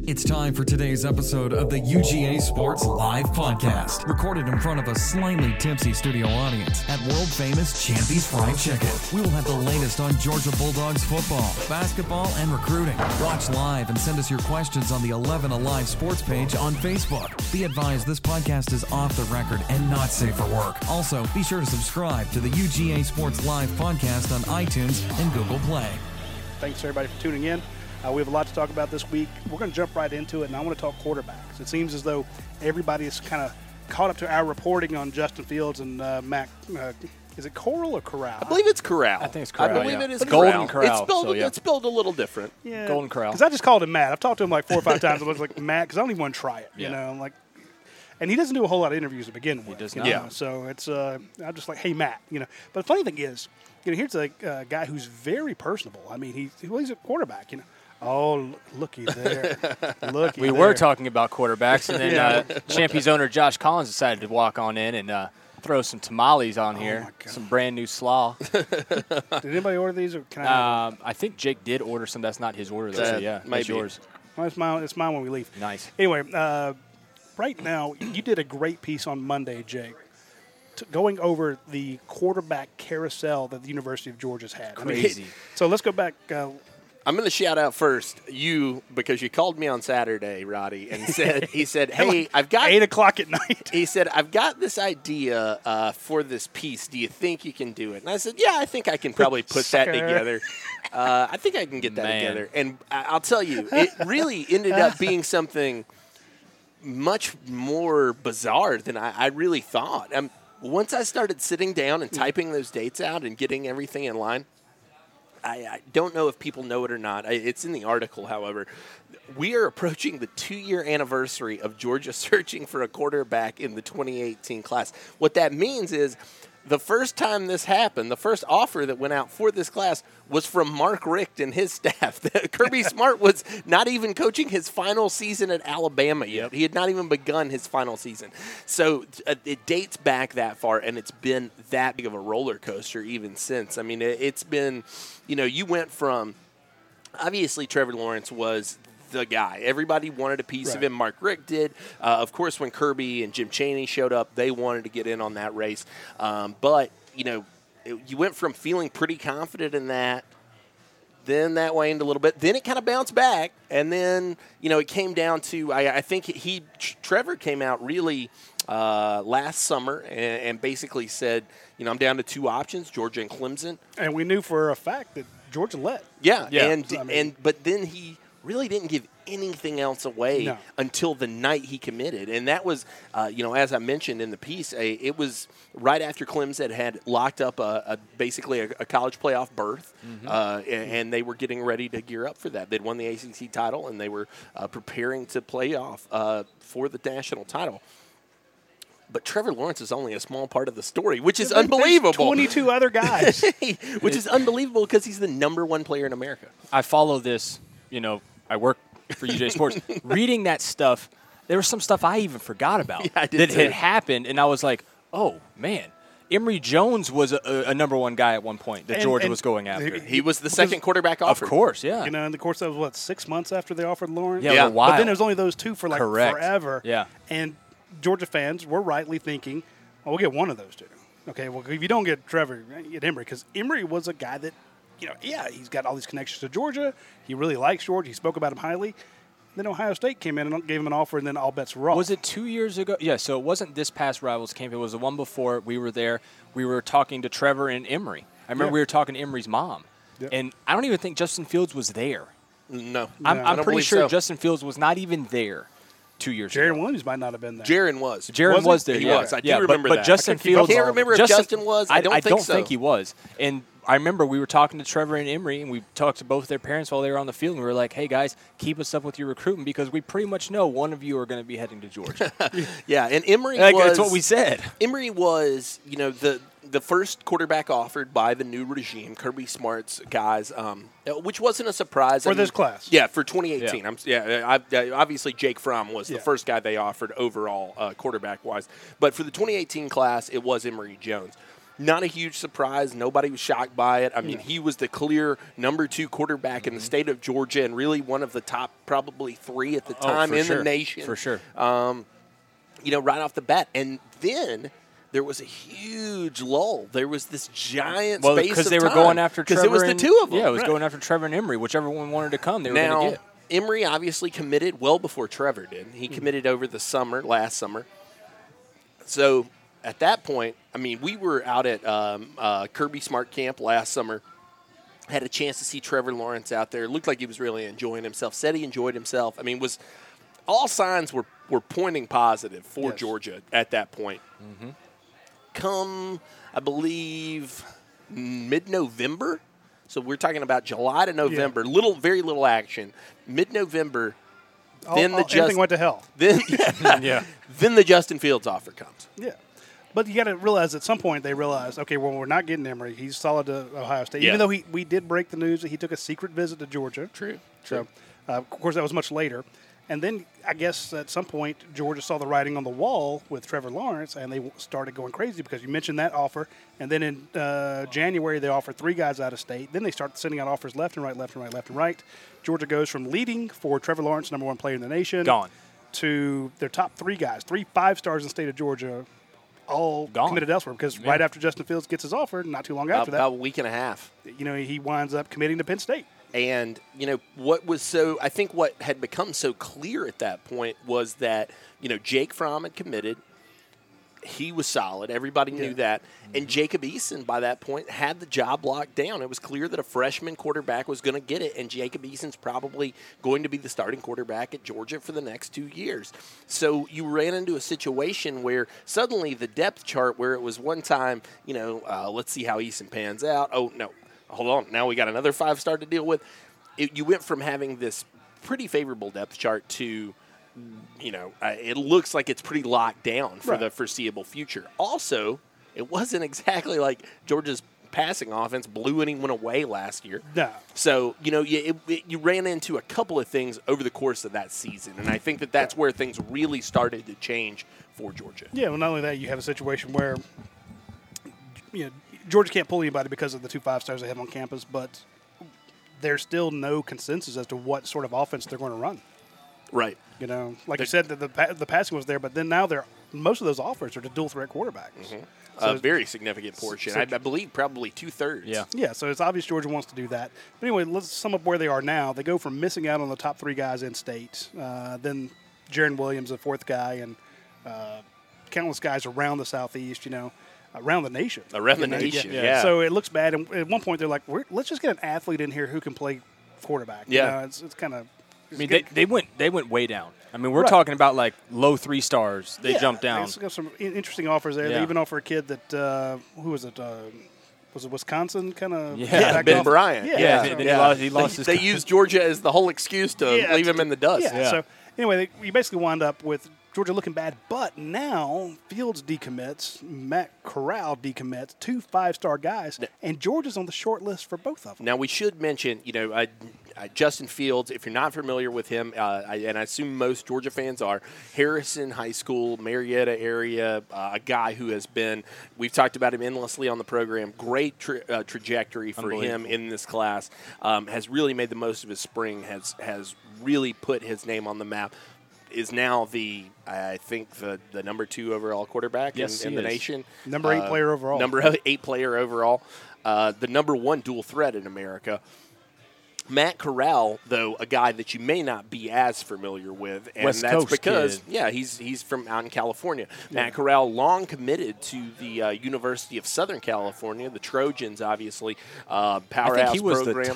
It's time for today's episode of the UGA Sports Live Podcast, recorded in front of a slightly tipsy studio audience at world-famous Champy's Fried Chicken. We will have the latest on Georgia Bulldogs football, basketball, and recruiting. Watch live and send us your questions on the 11 Alive Sports page on Facebook. Be advised this podcast is off the record and not safe for work. Also, be sure to subscribe to the UGA Sports Live Podcast on iTunes and Google Play. Thanks, everybody, for tuning in. We have a lot to talk about this week. We're going to jump right into it, and I want to talk quarterbacks. It seems as though everybody is kind of caught up to our reporting on Justin Fields and Mac. Is it Corral or Corral? I believe it's Corral. I think it's Corral. I believe it is Golden Corral. It's spelled a little different. Yeah. Golden Corral. Because I just called him Matt. I've talked to him like 4 or 5 times. It looks like Matt because I don't even want to try it. You know, I'm like, and he doesn't do a whole lot of interviews to begin with. He does you not. know? So it's I'm just like, hey Matt, you know. But the funny thing is, you know, here's a guy who's very personable. I mean, he's a quarterback. You know. Oh, looky there. Looky We there. were talking about quarterbacks, and then Champy's owner Josh Collins decided to walk on in and throw some tamales on here, my God. some brand new slaw. Did anybody order these, or can I have them? I think Jake did order some. That's not his order, though. So yeah, might that's be. yours. Well, it's mine when we leave. Nice. Anyway, right now, you did a great piece on Monday, Jake, going over the quarterback carousel that the University of Georgia's had. Crazy. So let's go back. I'm going to shout out first you because you called me on Saturday, Roddy, and he said, hey, I've got 8 o'clock at night. He said, I've got this idea for this piece. Do you think you can do it? And I said, yeah, I think I can probably put that Sucker. together. I think I can get that Man. together. And I'll tell you, it really ended up being something much more bizarre than I really thought. Once I started sitting down and typing those dates out and getting everything in line, I don't know if people know it or not. It's in the article, however. We are approaching the 2-year anniversary of Georgia searching for a quarterback in the 2018 class. What that means is the first time this happened, the first offer that went out for this class was from Mark Richt and his staff. Kirby Smart was not even coaching his final season at Alabama yet. He had not even begun his final season. So it dates back that far, and it's been that big of a roller coaster even since. I mean, it's been, you know, you went from, obviously Trevor Lawrence was the guy. Everybody wanted a piece of him. Mark Richt did. Of course, when Kirby and Jim Chaney showed up, they wanted to get in on that race. But, you know, you went from feeling pretty confident in that, then that waned a little bit. Then it kind of bounced back, and then, you know, it came down to, I think Trevor came out really last summer and basically said, you know, I'm down to 2 options, Georgia and Clemson. And we knew for a fact that Georgia led. Yeah. Yeah. But then he really didn't give anything else away until the night he committed. And that was, you know, as I mentioned in the piece, it was right after Clemson had locked up basically a college playoff berth, and they were getting ready to gear up for that. They'd won the ACC title, and they were preparing to play off for the national title. But Trevor Lawrence is only a small part of the story, which is unbelievable. 22 other guys. Which is unbelievable because he's the #1 player in America. I follow this, you know, I work for UJ Sports. Reading that stuff, there was some stuff I even forgot about that had happened, and I was like, oh, man. Emory Jones was a #1 guy at one point that Georgia was going after. He was the second quarterback offered. Of course, yeah. You know, in the course that was, 6 months after they offered Lawrence? Yeah, a while. But then there was only those 2 for like forever. Yeah. And Georgia fans were rightly thinking, well, we'll get one of those 2. Okay, well, if you don't get Trevor, you get Emory, because Emory was a guy that, you know, he's got all these connections to Georgia. He really likes Georgia. He spoke about him highly. Then Ohio State came in and gave him an offer, and then all bets were off. Was it 2 years ago? Yeah, so it wasn't this past Rivals camp. It was the one before. We were there. We were talking to Trevor and Emory. I remember we were talking to Emory's mom. Yeah. And I don't even think Justin Fields was there. No. I'm pretty sure Justin Fields was not even there 2 years ago. Jaron Williams might not have been there. Jaron was. Jaron was there. He yeah. was. I do yeah, remember but that. Justin Fields. I can't remember if Justin was. I don't think so. think he was. And I remember we were talking to Trevor and Emory, and we talked to both their parents while they were on the field, and we were like, hey, guys, keep us up with your recruitment because we pretty much know one of you are going to be heading to Georgia. Yeah, and Emory was. was. That's what we said. Emory was, you know, the first quarterback offered by the new regime, Kirby Smart's guys, which wasn't a surprise. For this class. Yeah, for 2018. Obviously, Jake Fromm was the first guy they offered overall quarterback-wise. But for the 2018 class, it was Emory Jones. Not a huge surprise. Nobody was shocked by it. I mean, he was the clear number 2 quarterback in the state of Georgia and really one of the top probably 3 at the time in the nation. For sure. Right off the bat. And then there was a huge lull. There was this giant space of time. Because they were going after Trevor. Because it was the 2 of them. Yeah, it was going after Trevor and Emory. Whichever one wanted to come, they were going to get. Emory obviously committed well before Trevor did. He committed over the last summer. So at that point, I mean, we were out at Kirby Smart Camp last summer. Had a chance to see Trevor Lawrence out there. Looked like he was really enjoying himself. Said he enjoyed himself. I mean, all signs were pointing positive for Georgia at that point. Mm-hmm. Come, I believe, mid-November. So we're talking about July to November. Very little action. Mid-November. Everything went to hell. Then the Justin Fields offer comes. Yeah. But you got to realize at some point they realized, okay, well, we're not getting Emory. He's solid to Ohio State. Even though we did break the news that he took a secret visit to Georgia. True. So, of course, that was much later. And then I guess at some point Georgia saw the writing on the wall with Trevor Lawrence, and they started going crazy because you mentioned that offer. And then in January they offered 3 guys out of state. Then they started sending out offers left and right, left and right, left and right. Georgia goes from leading for Trevor Lawrence, number 1 player in the nation, to their top 3 guys, 3 5-stars in the state of Georgia, all committed elsewhere because right after Justin Fields gets his offer, not too long after that, about a week and a half, he winds up committing to Penn State. And, I think what had become so clear at that point was that, Jake Fromm had committed. He was solid. Everybody knew that. And Jacob Eason, by that point, had the job locked down. It was clear that a freshman quarterback was going to get it, and Jacob Eason's probably going to be the starting quarterback at Georgia for the next 2 years. So you ran into a situation where suddenly the depth chart, where it was one time, let's see how Eason pans out. Oh, no. Hold on, now we got another 5-star to deal with. You went from having this pretty favorable depth chart to, it looks like it's pretty locked down for the foreseeable future. Also, it wasn't exactly like Georgia's passing offense blew anyone away last year. No. So, you ran into a couple of things over the course of that season, and I think that's where things really started to change for Georgia. Yeah, well, not only that, you have a situation where, Georgia can't pull anybody because of the 2 5-stars they have on campus, but there's still no consensus as to what sort of offense they're going to run. Right. Like you said, the passing was there, but then now most of those offers are to dual threat quarterbacks. Mm-hmm. So a very significant portion. I believe probably 2/3. Yeah. Yeah. So it's obvious Georgia wants to do that. But anyway, let's sum up where they are now. They go from missing out on the top 3 guys in state, then Jaron Williams, the 4th guy, and countless guys around the Southeast. Around the nation. Around the nation, yeah. So it looks bad. And at one point, they're like, let's just get an athlete in here who can play quarterback. Yeah. It's kind of. I mean, they went way down. I mean, we're talking about like low 3 stars. They jumped down. They got some interesting offers there. Yeah. They even offer a kid that who was it? Was it Wisconsin? Kind of. Yeah, Ben Bryant. Yeah. He lost his. They used Georgia as the whole excuse to leave him in the dust. Yeah. So anyway, we basically wound up with Georgia looking bad, but now Fields decommits, Matt Corral decommits, 2 5-star guys, and Georgia's on the short list for both of them. Now we should mention, Justin Fields, if you're not familiar with him, and I assume most Georgia fans are, Harrison High School, Marietta area, a guy who has been, we've talked about him endlessly on the program, great trajectory for him in this class, has really made the most of his spring, has really put his name on the map. Is now the number 2 overall quarterback in the nation. Number 8 player overall. Number 8 player overall. The number 1 dual threat in America. Matt Corral, though, a guy that you may not be as familiar with, and West that's Coast because kid. He's from out in California. Yeah. Matt Corral, long committed to the University of Southern California, the Trojans, obviously, powerhouse program. I think he was the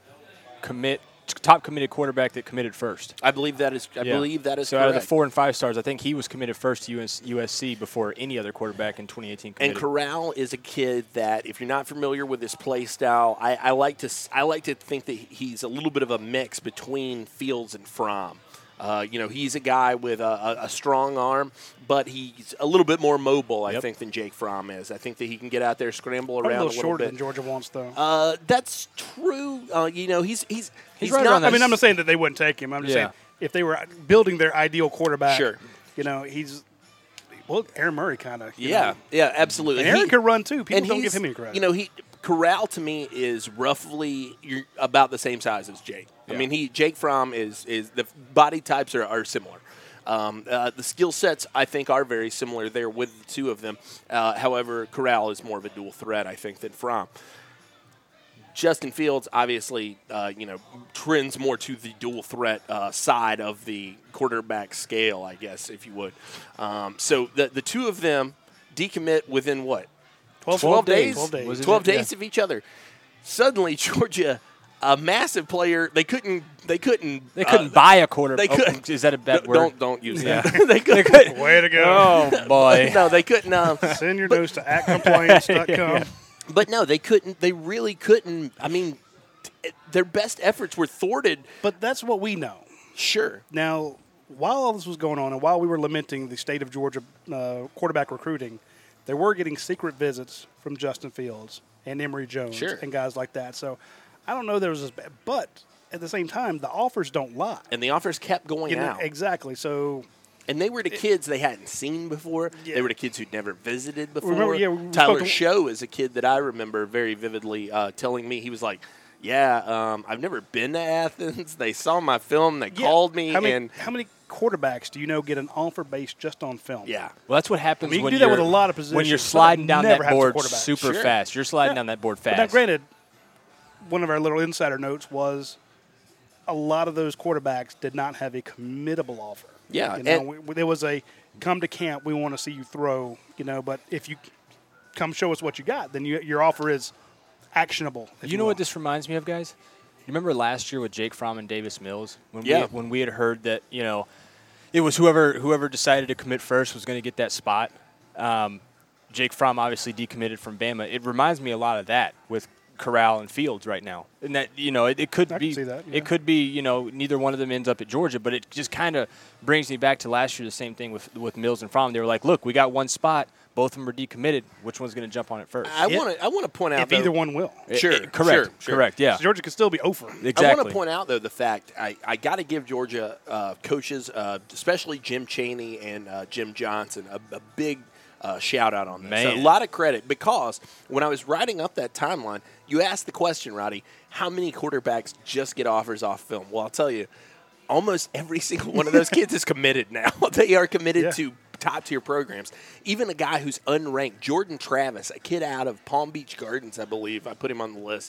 top committed quarterback that committed first. I believe that is. I believe that is. So correct. out of the 4 and 5 stars, I think he was committed first to USC before any other quarterback in 2018 committed. And Corral is a kid that, if you're not familiar with his play style, I like to think that he's a little bit of a mix between Fields and Fromm. He's a guy with a strong arm, but he's a little bit more mobile, I think, than Jake Fromm is. I think that he can get out there, scramble around a little shorter bit. than Georgia wants, though. That's true. He's right not. around that. I mean, I'm not saying that they wouldn't take him. I'm just saying if they were building their ideal quarterback, he's Well, Aaron Murray kind of. Yeah, absolutely. And Aaron can run too. People don't give him any credit. You know, Corral to me is roughly about the same size as Jake. Yeah. I mean, Jake Fromm is the body types are similar. The skill sets, I think, are very similar there with the two of them. However, Corral is more of a dual threat, I think, than Fromm. Justin Fields, obviously, trends more to the dual threat side of the quarterback scale, I guess, if you would. So the two of them decommit within what? 12 days? 12 days of each other. Suddenly, Georgia, a massive player, they couldn't buy a quarterback. They couldn't. Is that a bad word? Don't use that. They couldn't. Way to go. Oh, boy. No, they couldn't. Send your notes to actcomplaints.com. But no, they couldn't. They really couldn't. I mean, their best efforts were thwarted. But that's what we know. Sure. Now, while all this was going on and while we were lamenting the state of Georgia quarterback recruiting, they were getting secret visits from Justin Fields and Emory Jones and guys like that. So I don't know there was this bad. But at the same time, the offers don't lie. And the offers kept going out. Exactly. So... And they were the kids they hadn't seen before. Yeah. They were the kids who'd never visited before. Remember, Tyler Show is a kid that I remember very vividly telling me, he was like, I've never been to Athens. They saw my film. They called me. How many quarterbacks do you know get an offer based just on film? Yeah. Well, that's what happens when you do that with a lot of positions. When you're sliding down that board super fast. You're sliding down that board fast. But now, granted, one of our little insider notes was a lot of those quarterbacks did not have a committable offer. Yeah. There was a come to camp, we want to see you throw, but if you come show us what you got, then your offer is actionable. You know what this reminds me of, guys? You remember last year with Jake Fromm and Davis Mills? When we had heard that, it was whoever decided to commit first was going to get that spot. Jake Fromm obviously decommitted from Bama. It reminds me a lot of that with Corral and Fields right now, and that it could be it could be neither one of them ends up at Georgia, but it just kind of brings me back to last year. The same thing with Mills and Fromm. They were like, look, we got one spot, both of them are decommitted. Which one's going to jump on it first? I want to point out if either one will. Correct. Yeah, so Georgia could still be over. Exactly. I want to point out though the fact I got to give Georgia coaches, especially Jim Chaney and Jim Johnson, a big. Shout out on this. So a lot of credit, because when I was writing up that timeline, you asked the question, Roddy, how many quarterbacks just get offers off film? Well, I'll tell you, almost every single one of those kids is committed now. They are committed to top-tier programs. Even a guy who's unranked, Jordan Travis, a kid out of Palm Beach Gardens, I believe. I put him on the list.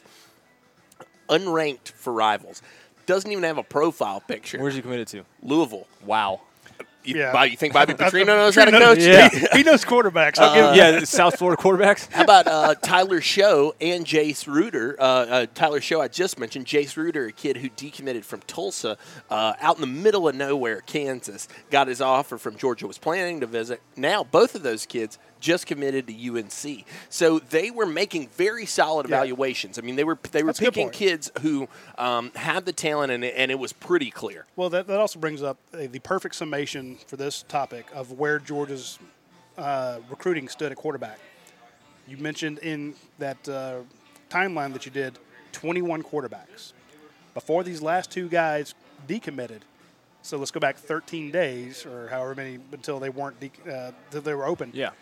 Unranked for Rivals. Doesn't even have a profile picture. Where's he committed to? Louisville. Wow. You think Bobby Petrino knows how to coach? Yeah. He knows quarterbacks. The South Florida quarterbacks. How about Tyler Show and Jace Reuter? Tyler Show, I just mentioned. Jace Reuter, a kid who decommitted from Tulsa, out in the middle of nowhere, Kansas, got his offer from Georgia, was planning to visit. Now, both of those kids just committed to UNC. So they were making very solid evaluations. I mean, they were picking kids who had the talent, and it was pretty clear. Well, that also brings up the perfect summation for this topic of where Georgia's recruiting stood at quarterback. You mentioned in that timeline that you did 21 quarterbacks. Before these last two guys decommitted, so let's go back 13 days or however many until they weren't until they were open. Yeah.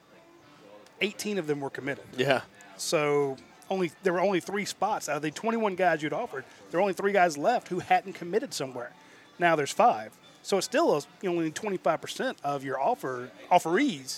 18 of them were committed. Yeah. So there were only 3 spots out of the 21 guys you'd offered. There were only 3 guys left who hadn't committed somewhere. Now there's 5. So it's still only 25% of your offerees,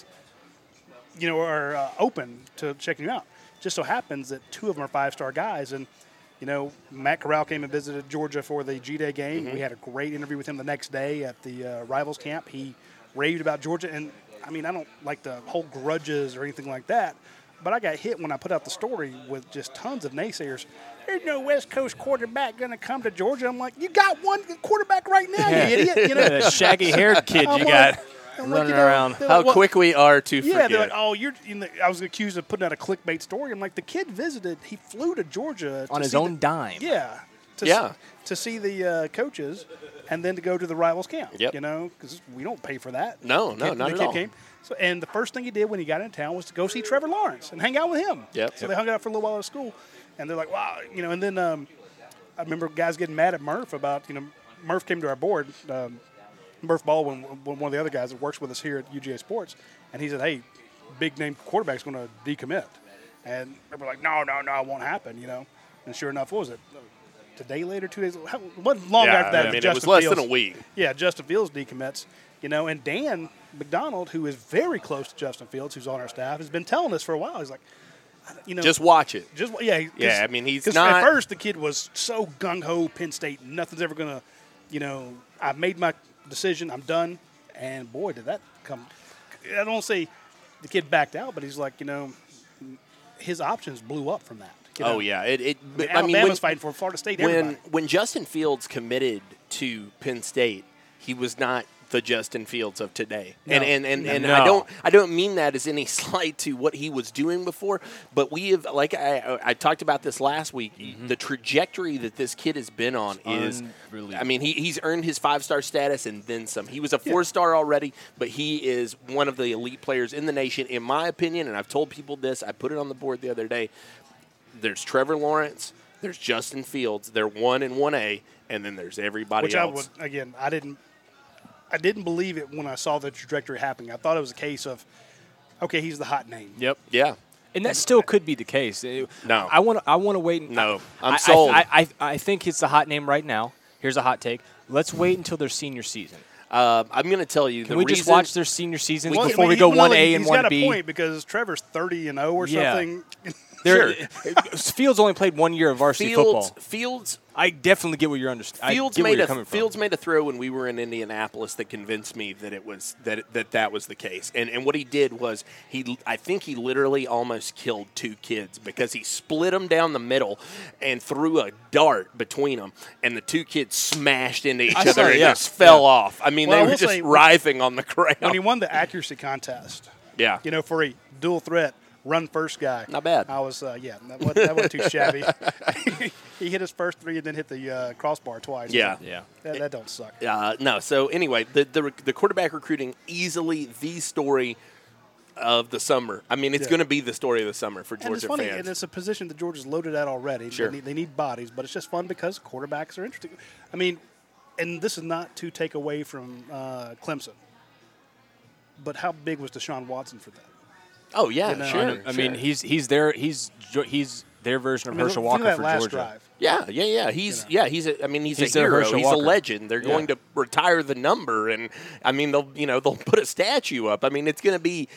are open to checking you out. Just so happens that 2 of them are 5-star guys, and Matt Corral came and visited Georgia for the G-Day game. Mm-hmm. We had a great interview with him the next day at the Rivals camp. He raved about Georgia, and I mean, I don't like to hold grudges or anything like that, but I got hit when I put out the story with just tons of naysayers. There's no West Coast quarterback going to come to Georgia. I'm like, you got one quarterback right now, you idiot. That shaggy-haired kid you got running around. How quick we are to forget. Yeah, they're like, oh, I was accused of putting out a clickbait story. I'm like, the kid he flew to Georgia. On his own dime. Yeah. To see the coaches and then to go to the Rivals camp. Yep. Because we don't pay for that. No, not at all. Came. So, and the first thing he did when he got in town was to go see Trevor Lawrence and hang out with him. So they hung out for a little while at school, and they're like, wow, and then I remember guys getting mad at Murph about, Murph came to our board, Murph Baldwin, one of the other guys that works with us here at UGA Sports, and he said, "Hey, big name quarterback's going to decommit," and they were like, "No, it won't happen," And sure enough, what was it? A day later, 2 days? It wasn't long after that. I mean, it was less than a week. Yeah, Justin Fields decommits. And Dan McDonald, who is very close to Justin Fields, who's on our staff, has been telling us for a while. He's like, just watch it. Yeah. I mean, he's not. At first, the kid was so gung ho, Penn State, nothing's ever gonna, I made my decision, I'm done, and boy, did that come. I don't say the kid backed out, but he's like, his options blew up from that. Oh yeah, Alabama's fighting for Florida State. When Justin Fields committed to Penn State, he was not the Justin Fields of today. No. And No. I don't mean that as any slight to what he was doing before, but we have, like I talked about this last week, the trajectory that this kid has been on is, I mean, he's earned his 5-star status and then some. He was a 4-star already, but he is one of the elite players in the nation, in my opinion, and I've told people this, I put it on the board the other day. There's Trevor Lawrence, there's Justin Fields, they're 1 and 1A, and then there's everybody else. I didn't believe it when I saw the trajectory happening. I thought it was a case of, okay, he's the hot name. Yep. Yeah. And that still could be the case. No. I want to wait. No. I'm sold. I think it's the hot name right now. Here's a hot take. Let's wait until their senior season. I'm going to tell you. Can we just watch their senior seasons Well, before we go 1A and 1B? He's got a point because Trevor's 30-0 or something. Sure. Fields only played 1 year of varsity football. Fields. I definitely get what you're understanding. Fields made a throw when we were in Indianapolis that convinced me that it was that was the case. And what he did was I think he literally almost killed 2 kids because he split them down the middle and threw a dart between them, and the 2 kids smashed into each other and just fell off. I mean, they were just writhing on the ground. When he won the accuracy contest, for a dual threat run first guy. Not bad. I was, that wasn't too shabby. He hit his first 3 and then hit the crossbar twice. Yeah. That don't suck. No. So anyway, the quarterback recruiting, easily the story of the summer. I mean, it's going to be the story of the summer for Georgia and it's funny, fans. And it's a position that Georgia's loaded at already. Sure. They need bodies, but it's just fun because quarterbacks are interesting. I mean, and this is not to take away from Clemson, but how big was Deshaun Watson for them? Oh yeah, sure. I mean, he's their version of Herschel Walker for last Georgia. Drive. Yeah. He's a hero. He's a legend. They're going to retire the number, and I mean they'll put a statue up. I mean it's going to be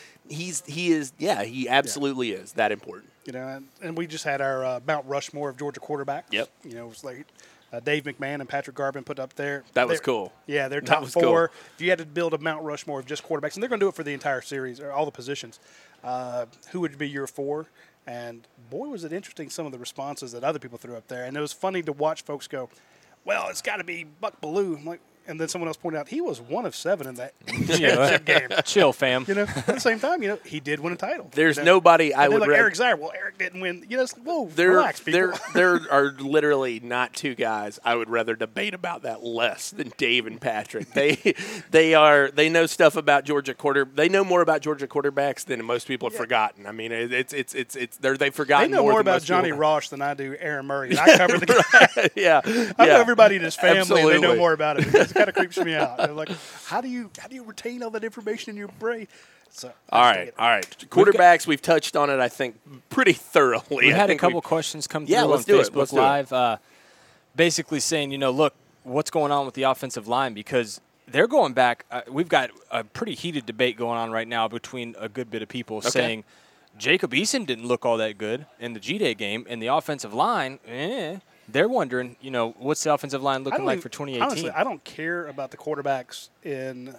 he absolutely is that important. And we just had our Mount Rushmore of Georgia quarterbacks. Yep. It was like Dave McMahon and Patrick Garvin put up there. That was cool. Yeah, they're top 4. Cool. If you had to build a Mount Rushmore of just quarterbacks, and they're going to do it for the entire series or all the positions, who would be your 4? And boy, was it interesting some of the responses that other people threw up there. And it was funny to watch folks go, well, it's got to be Buck Bellew. I'm like, and then someone else pointed out he was 1 of 7 in that championship game. Chill, fam. At the same time, he did win a title. There's nobody I would. Like Eric Zaire. Well, Eric didn't win. Whoa, relax, people. There are literally not 2 guys I would rather debate about that less than Dave and Patrick. They know stuff about Georgia They know more about Georgia quarterbacks than most people have forgotten. I mean, they've forgotten. They know more about Johnny Ross than I do Aaron Murray. I cover the guy. I know everybody in his family. Absolutely. And they know more about it. It kind of creeps me out. They're like, how do you retain all that information in your brain? So, all right. Quarterbacks, we've touched on it, I think, pretty thoroughly. We had a couple questions come through on Facebook Live, basically saying, look, what's going on with the offensive line? Because they're going back. We've got a pretty heated debate going on right now between a good bit of people saying Jacob Eason didn't look all that good in the G-Day game, and the offensive line, they're wondering, what's the offensive line looking like for 2018? Honestly, I don't care about the quarterbacks in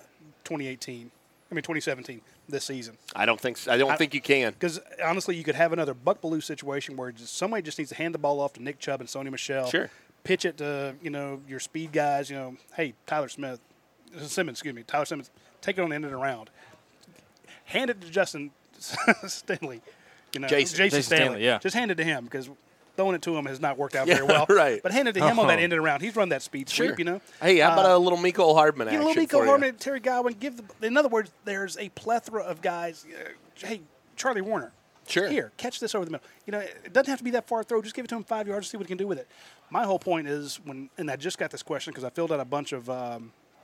2017, this season. I don't think so. I don't think you can. Because, honestly, you could have another Buck Bellew situation where somebody just needs to hand the ball off to Nick Chubb and Sony Michel. Sure. Pitch it to, your speed guys, hey, Tyler Simmons, take it on the end of the round. Hand it to Justin Stanley. Jason Stanley. Yeah. Just hand it to him because throwing it to him has not worked out very well. Right. But hand it to him on that end of the round. He's run that speed sweep, Hey, how about a little Mecole Hardman action? A little Mecole Hardman, Terry Godwin. In other words, there's a plethora of guys. Hey, Charlie Warner. Sure. Here, catch this over the middle. It doesn't have to be that far throw. Just give it to him 5 yards and see what he can do with it. My whole point is and I just got this question because I filled out a bunch of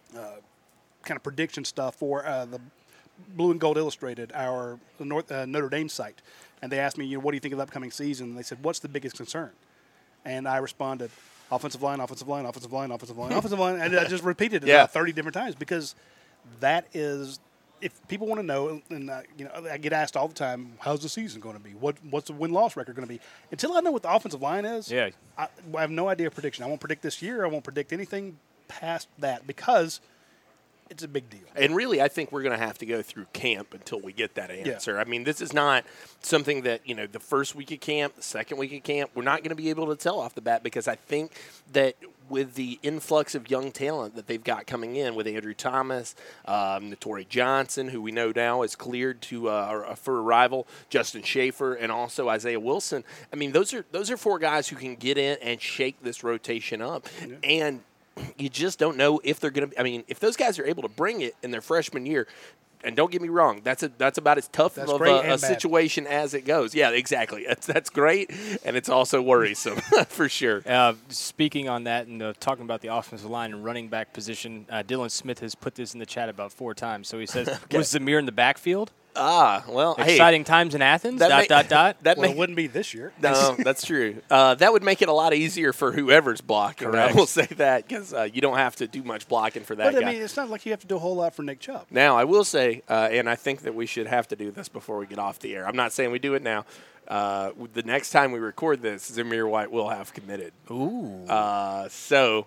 kind of prediction stuff for the Blue and Gold Illustrated, our Notre Dame site, and they asked me, what do you think of the upcoming season? And they said, what's the biggest concern? And I responded, offensive line, offensive line, offensive line, offensive line, offensive line, and I just repeated it about 30 different times because that is, if people want to know, and I get asked all the time, how's the season going to be? What's the win-loss record going to be? Until I know what the offensive line is, I have no idea of prediction. I won't predict this year. I won't predict anything past that because it's a big deal. And really, I think we're going to have to go through camp until we get that answer. Yeah. I mean, this is not something that, the first week of camp, the second week of camp, we're not going to be able to tell off the bat because I think that with the influx of young talent that they've got coming in with Andrew Thomas, Naturi Johnson, who we know now is cleared for arrival, Justin Schaefer, and also Isaiah Wilson. I mean, those are four guys who can get in and shake this rotation up. Yeah. And you just don't know if they're going to – I mean, if those guys are able to bring it in their freshman year, and don't get me wrong, that's about as tough of a situation as it goes. Yeah, exactly. That's great, and it's also worrisome for sure. Speaking on that and talking about the offensive line and running back position, Dylan Smith has put this in the chat about 4 times. So he says, was Zamir in the backfield? Well, exciting times in Athens, .. It wouldn't be this year. No, that's true. That would make it a lot easier for whoever's blocking. I will say that because you don't have to do much blocking for that guy. But, I mean, it's not like you have to do a whole lot for Nick Chubb. Now, I will say, and I think that we should have to do this before we get off the air. I'm not saying we do it now. The next time we record this, Zamir White will have committed. Ooh. So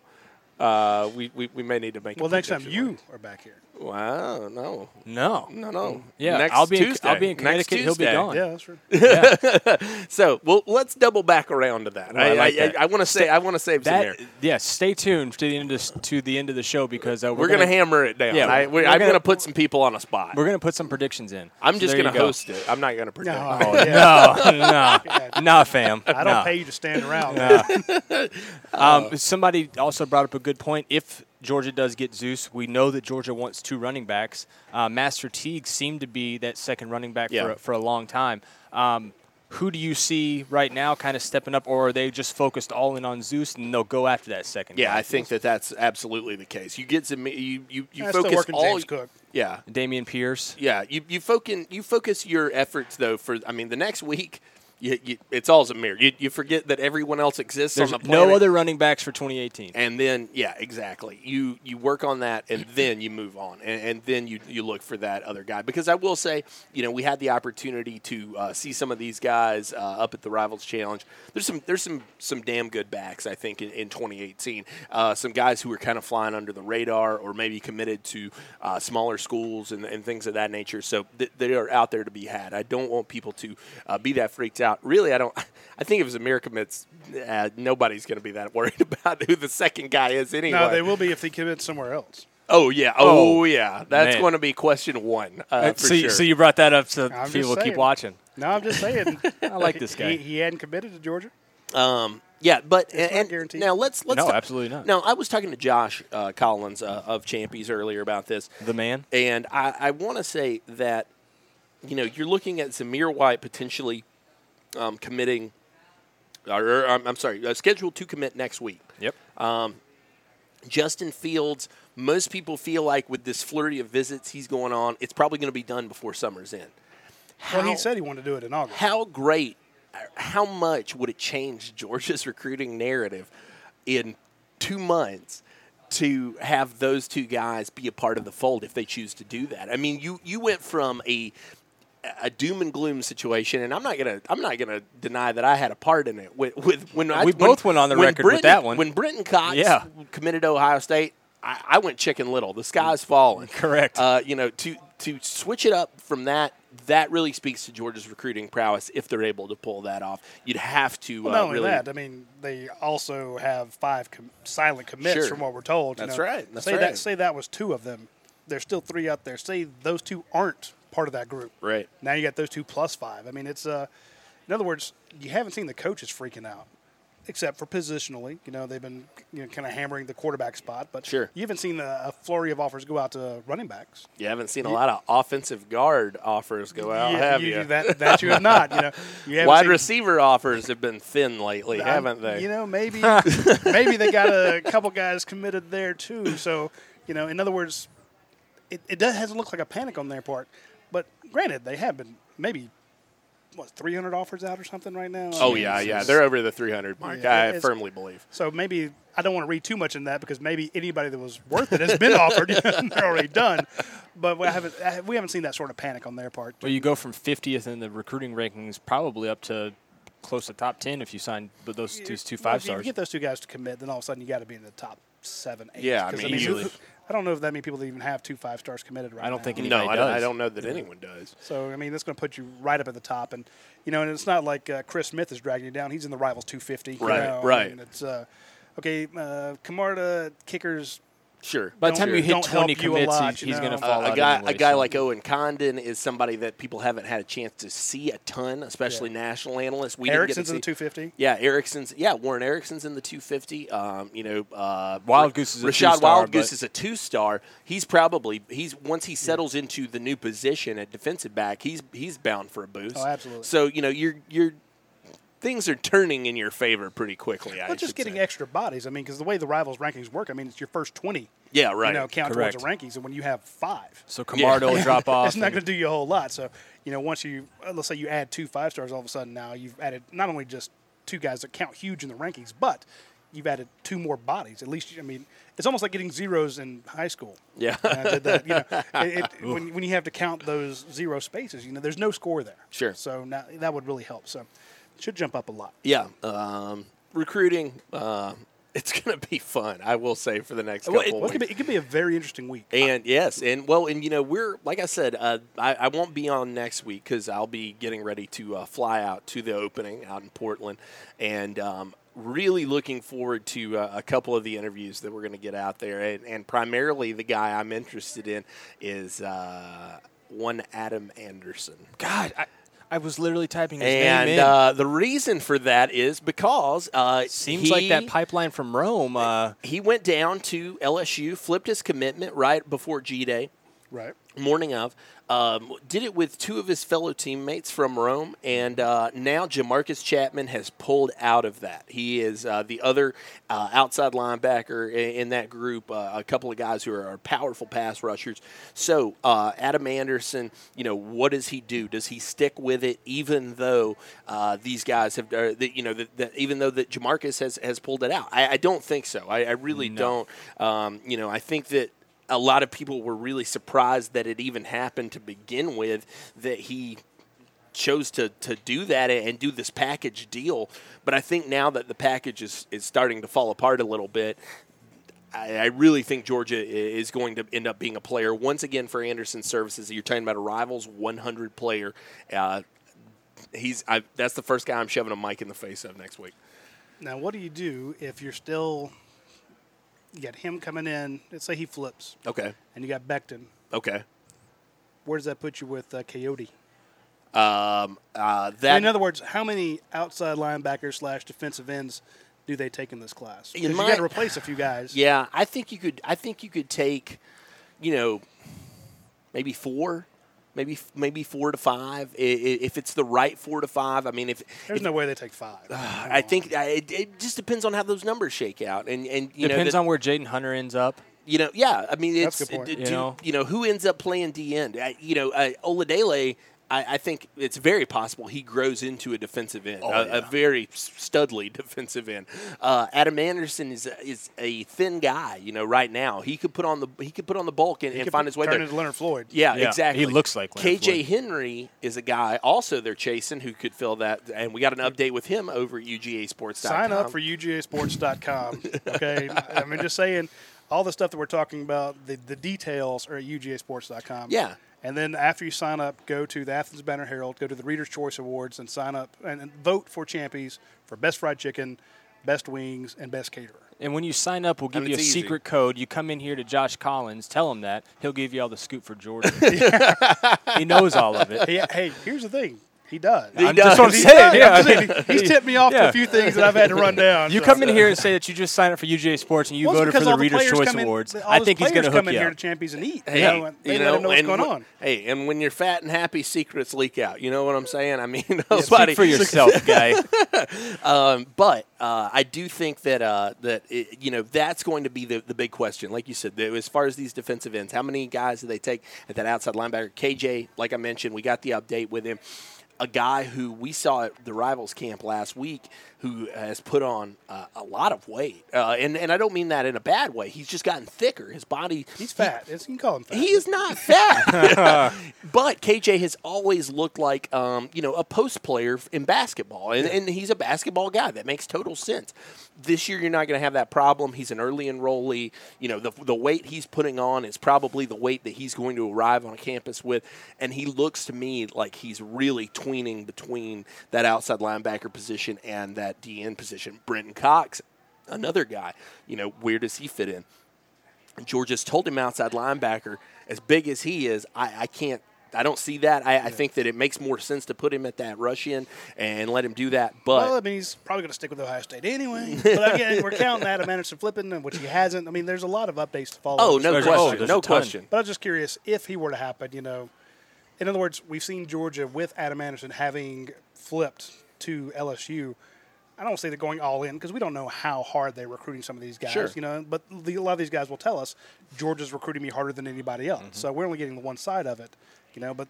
we may need to make. Well, next time you are back here. Wow, no. Yeah, next I'll be Tuesday. I'll be in Connecticut. He'll be gone. Yeah, that's true. Yeah. So, let's double back around to that. I want to say I want to save Zamir. Yeah, stay tuned to the end of the show because we're going to hammer it down. Yeah, I'm going to put some people on a spot. We're going to put some predictions in. I'm just going to host it. I'm not going to predict. No, fam. I don't pay you to stand around. Somebody also brought up a good point. If Georgia does get Zeus, we know that Georgia wants 2 running backs. Master Teague seemed to be that second running back for a long time. Who do you see right now kind of stepping up, or are they just focused all in on Zeus and they'll go after that second guy? I think that's absolutely the case. You get some you focus all James Cook. Yeah. Damian Pierce. Yeah, you focus your efforts though for the next week. It's all Zamir. You forget that everyone else exists on the planet. No other running backs for 2018. And then, exactly. You work on that, and then you move on. And then you look for that other guy. Because I will say, we had the opportunity to see some of these guys up at the Rivals Challenge. There's some damn good backs, I think, in 2018. Some guys who were kind of flying under the radar or maybe committed to smaller schools and things of that nature. So they are out there to be had. I don't want people to be that freaked out. Really, I think if Zamir commits, nobody's going to be that worried about who the second guy is anyway. No, they will be if he commits somewhere else. Oh, yeah. That's going to be question 1 for sure. So you brought that up so people will keep watching. No, I'm just saying. I like this guy. He hadn't committed to Georgia. But and now let's no, absolutely not. No, I was talking to Josh Collins of Champies earlier about this. The man. And I want to say that, you're looking at Zamir White potentially committing, scheduled to commit next week. Yep. Justin Fields, most people feel like with this flurry of visits he's going on, it's probably going to be done before summer's in. He said he wanted to do it in August. How much would it change Georgia's recruiting narrative in 2 months to have those 2 guys be a part of the fold if they choose to do that? I mean, you went from a doom and gloom situation, and I'm not gonna deny that I had a part in it. When we both went on the record with that one. When Brenton Cox committed to Ohio State, I went Chicken Little. The sky's falling. Correct. To switch it up from that really speaks to Georgia's recruiting prowess if they're able to pull that off. You'd have to not only that, I mean, they also have 5 silent commits from what we're told. That's right. Say that was 2 of them. There's still 3 out there. Say those 2 aren't part of that group. Right. Now you got those 2 plus 5. I mean, it's in other words, you haven't seen the coaches freaking out, except for positionally. They've been kind of hammering the quarterback spot, but you haven't seen a flurry of offers go out to running backs. You haven't seen a lot of offensive guard offers go out, have you? That you have not. You wide receiver offers have been thin lately, haven't they? Maybe they got a couple guys committed there too. So. in other words, it hasn't looked like a panic on their part. But granted, they have been maybe 300 offers out or something right now. Oh, yeah. They're over the 300 mark. I firmly believe. So maybe I don't want to read too much in that because maybe anybody that was worth it has been offered and they're already done. But we haven't seen that sort of panic on their part. Well, you go from 50th in the recruiting rankings probably up to close to top 10 if you sign those two 5-stars. If you get those two guys to commit, then all of a sudden you got to be in the top 7, 8. Yeah, easily. I don't know if that many people that even have 2 5-stars committed right now. I don't think anybody does. I don't know that anyone does. So, that's going to put you right up at the top. And, and it's not like Chris Smith is dragging you down. He's in the Rivals 250. Right. It's, Camarda, kickers. Sure. By the time you hit 20 commits, he's going to fall out A guy like Owen Condon is somebody that people haven't had a chance to see a ton, especially national analysts. Erickson's in the 250. Yeah, Warren Erickson's in the 250. Wild Goose is a 2-star. Rashad Wild Goose is a 2-star. He's once he settles into the new position at defensive back, he's bound for a boost. Oh, absolutely. So, you're things are turning in your favor pretty quickly. But just getting extra bodies. Because the way the Rivals rankings work, it's your first 20. Yeah, right. Count towards the rankings, and when you have 5, so Camardo will drop off. It's not going to do you a whole lot. So, once let's say you add 2 5-stars, all of a sudden now you've added not only just 2 guys that count huge in the rankings, but you've added 2 more bodies. At least, it's almost like getting zeros in high school. Yeah. When you have to count those 0 spaces, there's no score there. Sure. So now that would really help. So. Should jump up a lot. Yeah. Recruiting, it's going to be fun, I will say, for the next couple of weeks. It could be a very interesting week. And, yes. We're, like I said, I won't be on next week because I'll be getting ready to fly out to the opening out in Portland. And really looking forward to a couple of the interviews that we're going to get out there. And primarily the guy I'm interested in is one Adam Anderson. God, I was literally typing his name in. And the reason for that is because seems like that pipeline from Rome. He went down to LSU, flipped his commitment right before G-Day. Right. Morning of. Did it with 2 of his fellow teammates from Rome, and now Jamarcus Chapman has pulled out of that. He is the other outside linebacker in that group, a couple of guys who are powerful pass rushers. So Adam Anderson, what does he do? Does he stick with it even though these guys have, even though that Jamarcus has pulled it out? I don't think so. I really don't. I think that a lot of people were really surprised that it even happened to begin with, that he chose to do that and do this package deal. But I think now that the package is starting to fall apart a little bit, I really think Georgia is going to end up being a player once again for Anderson Services. You're talking about a Rivals 100 player. That's the first guy I'm shoving a mic in the face of next week. Now, what do you do if you're still – you got him coming in. Let's say he flips. Okay. And you got Becton. Okay. Where does that put you with Coyote? In other words, how many outside linebackers / defensive ends do they take in this class? Because you got to replace a few guys. Yeah, I think you could take, maybe 4. Maybe 4 to 5 if it's the right 4 to 5. There's no way they take 5. I think it just depends on how those numbers shake out, and depends on where Jaden Hunter ends up. That's a good point. Who ends up playing D end? Oladele. I think it's very possible he grows into a defensive end, a very studly defensive end. Adam Anderson is a thin guy, right now. He could put on the bulk and find his way there. Turn into Leonard Floyd. Yeah, exactly. He looks like Leonard KJ Floyd. Henry is a guy also they're chasing who could fill that, and we got an update with him over at UGAsports.com. Sign up for UGAsports.com. Okay, just saying, all the stuff that we're talking about, the details are at UGAsports.com. Yeah. And then after you sign up, go to the Athens Banner Herald, go to the Reader's Choice Awards, and sign up and vote for Champies for Best Fried Chicken, Best Wings, and Best Caterer. And when you sign up, we'll give you a secret code. You come in here to Josh Collins, tell him that. He'll give you all the scoop for Georgia. He knows all of it. Hey, here's the thing. He does. That's what I'm saying. Yeah, he's tipped me off to a few things that I've had to run down. You come in here and say that you just signed up for UGA Sports and you voted for the Reader's Choice Awards. I think he's going to hook come in you here up. to Champions and eat. Hey, They let him know what's going on. Hey, and when you're fat and happy, secrets leak out. You know what I'm saying? I mean, Speak for yourself, guy. But I do think that that's going to be the big question. Like you said, as far as these defensive ends, how many guys do they take at that outside linebacker? KJ, like I mentioned, we got the update with him. A guy who we saw at the Rivals camp last week who has put on a lot of weight. And I don't mean that in a bad way. He's just gotten thicker. His body. He's fat. You can call him fat. He is not fat. But KJ has always looked like, a post player in basketball. And he's a basketball guy. That makes total sense. This year, you're not going to have that problem. He's an early enrollee. The weight he's putting on is probably the weight that he's going to arrive on a campus with. And he looks to me like he's really tweening between that outside linebacker position and that DN position. Brenton Cox, another guy, where does he fit in? Georgia's told him outside linebacker, as big as he is, I don't see that. I think that it makes more sense to put him at that rush in and let him do that. But well, I mean, he's probably going to stick with Ohio State anyway. But again, we're counting Adam Anderson flipping, which he hasn't. I mean, there's a lot of updates to follow. Oh, no question. No question. But I was just curious if he were to happen, In other words, we've seen Georgia with Adam Anderson having flipped to LSU. I don't say they're going all in because we don't know how hard they're recruiting some of these guys, Sure. But a lot of these guys will tell us Georgia's recruiting me harder than anybody else. Mm-hmm. So we're only getting the one side of it, But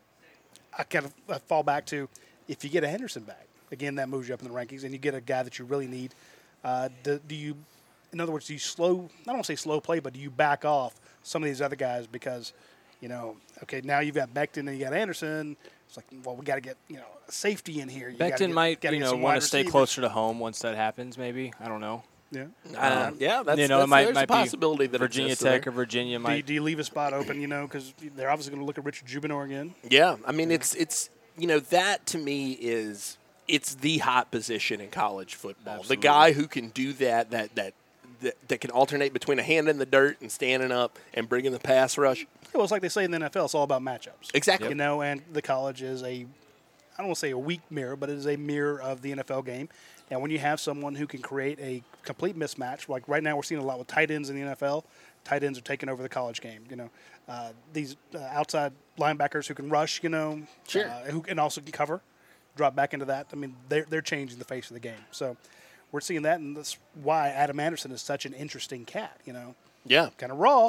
I kind of fall back to if you get a Henderson back, again, that moves you up in the rankings, and you get a guy that you really need. Do you, in other words, do you slow? I don't want to say slow play, but do you back off some of these other guys because, okay, now you've got Becton and you got Anderson. It's like, well, we got to get a safety in here. Becton might want to stay closer to home once that happens. Maybe I don't know. Yeah, that's it might a possibility that Virginia Tech or Virginia might. Do you leave a spot open? Because they're obviously going to look at Richard Jubinor again. Yeah, I mean it's that to me is it's the hot position in college football. Absolutely. The guy who can do that can alternate between a hand in the dirt and standing up and bringing the pass rush. Well, it's like they say in the NFL, it's all about matchups. Exactly. And the college is I don't want to say a weak mirror, but it is a mirror of the NFL game. And when you have someone who can create a complete mismatch, like right now we're seeing a lot with tight ends in the NFL, tight ends are taking over the college game. These outside linebackers who can rush, sure. Who can also cover, drop back into that. I mean, they're changing the face of the game. So we're seeing that, and that's why Adam Anderson is such an interesting cat, Yeah. Kind of raw,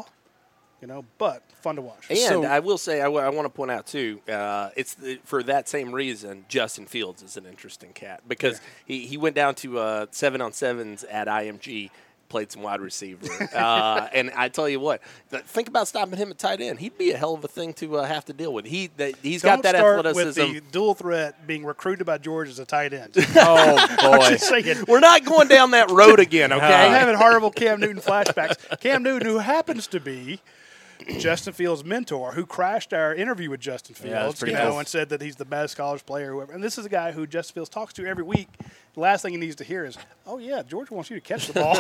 but fun to watch. And I will say, I want to point out, too, for that same reason, Justin Fields is an interesting cat because he went down to 7-on-7s at IMG, played some wide receiver. And I tell you what, think about stopping him at tight end. He'd be a hell of a thing to have to deal with. He's got that athleticism. With the dual threat being recruited by Georgia as a tight end. Oh, boy. We're not going down that road again, okay? I'm having horrible Cam Newton flashbacks. Cam Newton, who happens to be Justin Fields' mentor, who crashed our interview with Justin Fields, cool. and said that he's the best college player. Whoever. And this is a guy who Justin Fields talks to every week. The last thing he needs to hear is, "Oh yeah, Georgia wants you to catch the ball."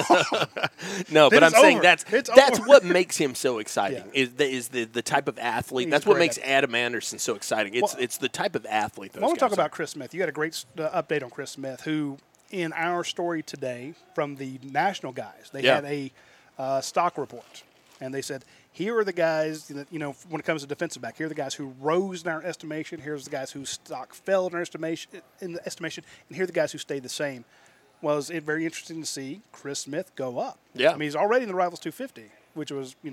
No, but I'm saying that's over. what makes him so exciting. Is the type of athlete. That's what makes Adam Anderson so exciting. It's the type of athlete. I want to talk about Chris Smith. You had a great update on Chris Smith, who in our story today from the national guys, they had a stock report, and they said, here are the guys that, when it comes to defensive back, here are the guys who rose in our estimation. Here's the guys whose stock fell in our estimation, and here are the guys who stayed the same. Well, it's very interesting to see Chris Smith go up. Yeah. I mean, he's already in the Rivals 250, which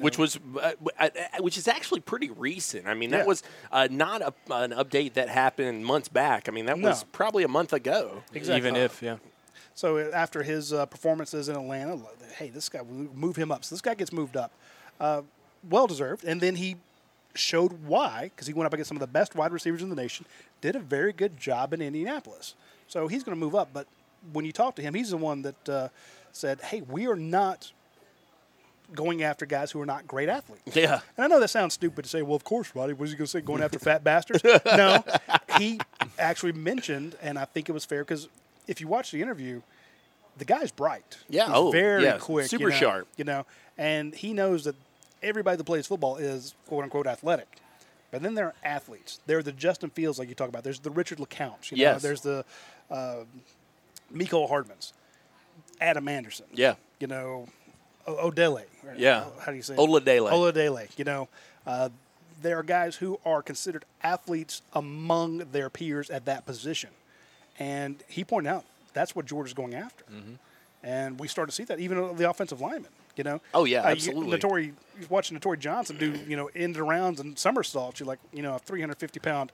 is actually pretty recent. I mean, that was not an update that happened months back. I mean, that was probably a month ago. Exactly. So after his performances in Atlanta, hey, this guy, we'll move him up. So this guy gets moved up. Well-deserved. And then he showed why, because he went up against some of the best wide receivers in the nation, did a very good job in Indianapolis. So he's going to move up. But when you talk to him, he's the one that said, hey, we are not going after guys who are not great athletes. Yeah. And I know that sounds stupid to say, well, of course, Roddy, what was he going to say, going after fat bastards? No. He actually mentioned, and I think it was fair, because if you watch the interview, the guy's bright. Yeah. He's very quick. Super sharp. And he knows that everybody that plays football is, quote-unquote, athletic. But then there are athletes. There are the Justin Fields, like you talk about. There's the Richard LeCounte. Yes. There's the Mecole Hardmans, Adam Anderson. Yeah. Odele. Yeah. How do you say it? Oladele. Oladele. There are guys who are considered athletes among their peers at that position. And he pointed out that's what Georgia's going after. Mm-hmm. And we start to see that even on the offensive linemen. Oh, yeah, absolutely. You're watching Notori Johnson do, end arounds and somersaults. You're like, a 350-pound,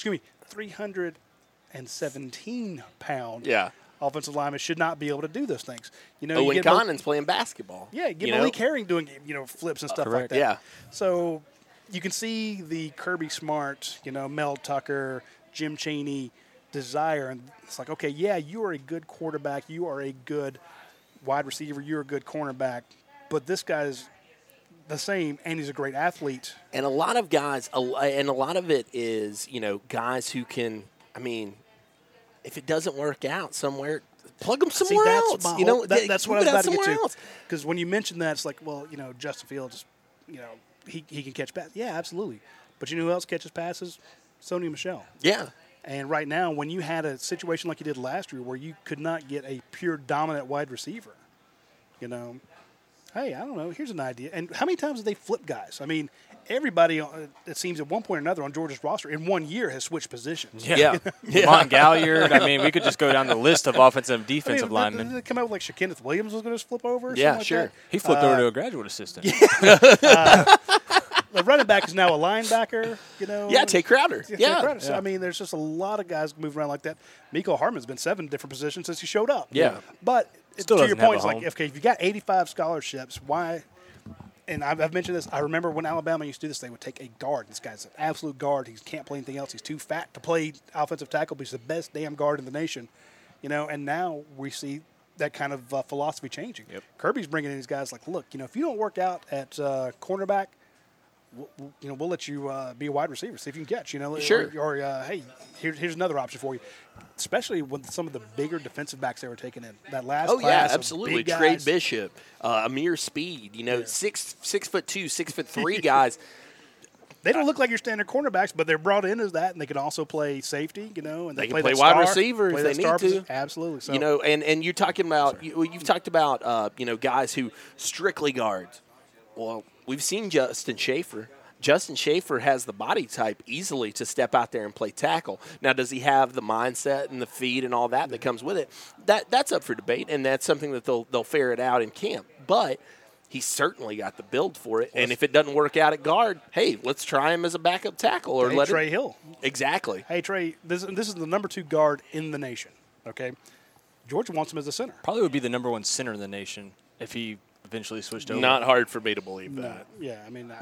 317-pound offensive lineman should not be able to do those things. Owen Connon's playing basketball. Yeah, you get Malik Herring doing, flips and stuff like that. Yeah. So you can see the Kirby Smart, Mel Tucker, Jim Chaney desire. And it's like, okay, yeah, you are a good quarterback. You are a good wide receiver. You're a good cornerback. But this guy's the same, and he's a great athlete. And a lot of guys, and a lot of it is, guys who can, if it doesn't work out somewhere, plug them somewhere else. That's what I was about to get to. Because when you mention that, it's like, well, Justin Fields, he can catch passes. Yeah, absolutely. But you know who else catches passes? Sony Michel. Yeah. And right now, when you had a situation like you did last year where you could not get a pure dominant wide receiver, hey, I don't know. Here's an idea. And how many times have they flipped guys? Everybody, it seems at one point or another on Georgia's roster in 1 year has switched positions. Yeah. Lamont Galliard. We could just go down the list of offensive and defensive linemen. Did they come out with Kenneth Williams was going to flip over? Or yeah, like sure. That? He flipped over to a graduate assistant. The running back is now a linebacker, Yeah, Tate Crowder. Yeah. Crowder. So, there's just a lot of guys moving around like that. Mecole Hardman's been 7 different positions since he showed up. Yeah. But Still to your point, it's a like, home. okay, if you got 85 scholarships, why? And I've mentioned this. I remember when Alabama used to do this, they would take a guard. This guy's an absolute guard. He can't play anything else. He's too fat to play offensive tackle, but he's the best damn guard in the nation. And now we see that kind of philosophy changing. Yep. Kirby's bringing in these guys like, look, if you don't work out at cornerback, we'll let you be a wide receiver, see if you can catch. Sure. Or hey, here's another option for you. Especially with some of the bigger defensive backs they were taking in that last class. Oh yeah, absolutely. Trey Trey Bishop, Amir Speed. 6'2", 6'3" guys. They don't look like your standard cornerbacks, but they're brought in as that, and they can also play safety. And they can play wide receiver if they need to. Absolutely. So, and you're talking about you've talked about guys who strictly guards. Well, we've seen Justin Schaefer. Justin Schaefer has the body type easily to step out there and play tackle. Now, does he have the mindset and the feed and all that comes with it? That's up for debate, and that's something that they'll ferret out in camp. But he's certainly got the build for it. And if it doesn't work out at guard, hey, let's try him as a backup tackle or let Trey Hill. Exactly. Hey, Trey, this is the number 2 guard in the nation. Okay, Georgia wants him as a center. Probably would be the number 1 center in the nation if he eventually switched over. Not hard for me to believe that. Yeah,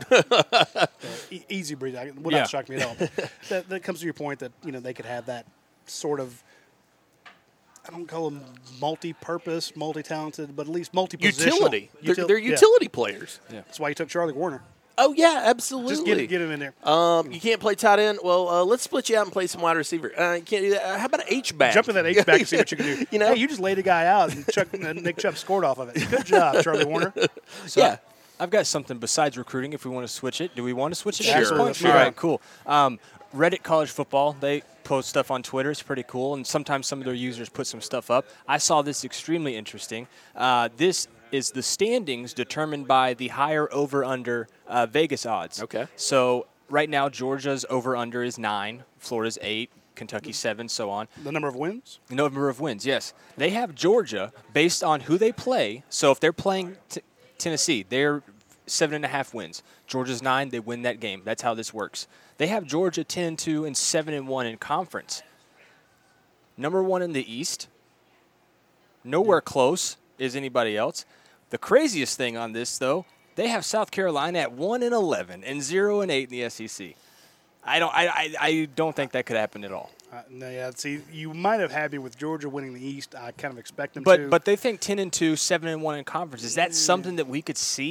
easy breeze. Would not shock me at all. But that comes to your point that they could have that sort of, I don't call them multi-purpose, multi-talented, but at least multi-positional. Utility. They're utility players. Yeah. That's why you took Charlie Warner. Oh, yeah, absolutely. Just get him in there. You can't play tight end? Well, let's split you out and play some wide receiver. You can't do that. How about an H-back? Jump in that H-back and see what you can do. Hey, you just laid a guy out, and Nick Chubb scored off of it. Good job, Charlie Warner. So yeah. I've got something besides recruiting if we want to switch it. Do we want to switch it Sure. at this point? Sure. All right, cool. Reddit College Football, they post stuff on Twitter. It's pretty cool, and sometimes some of their users put some stuff up. I saw this extremely interesting. This is the standings determined by the higher over-under Vegas odds. Okay. So right now, Georgia's over-under is 9, Florida's 8, Kentucky 7, so on. The number of wins? The number of wins, yes. They have Georgia based on who they play. So if they're playing Tennessee, they're 7.5 wins. Georgia's 9, they win that game. That's how this works. They have Georgia 10-2 and 7-1 in conference. Number 1 in the East. Nowhere close is anybody else. The craziest thing on this, though, they have South Carolina at 1-11 and 0-8 in the SEC. I don't think that could happen at all. See, you might have had me with Georgia winning the East. I kind of expect them to. But they think 10-2, 7-1 in conference. Is that something that we could see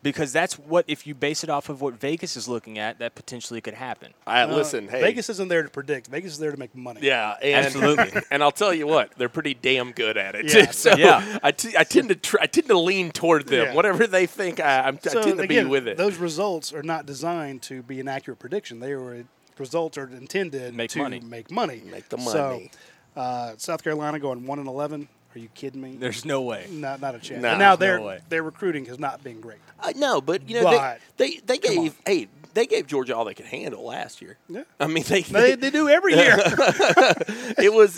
Because that's what, if you base it off of what Vegas is looking at, that potentially could happen. Listen, hey. Vegas isn't there to predict. Vegas is there to make money. Yeah, and, absolutely. And I'll tell you what, they're pretty damn good at it. Yeah. So I tend to lean toward them. Yeah. Whatever they think, I tend to be with it. Those results are not designed to be an accurate prediction. Results are intended to make money. Make the money. So, South Carolina going 1-11. Are you kidding me? There's no way. Not a chance. No, and now no way. their recruiting has not been great. No, but they gave Georgia all they could handle last year. Yeah. I mean they do every year. It was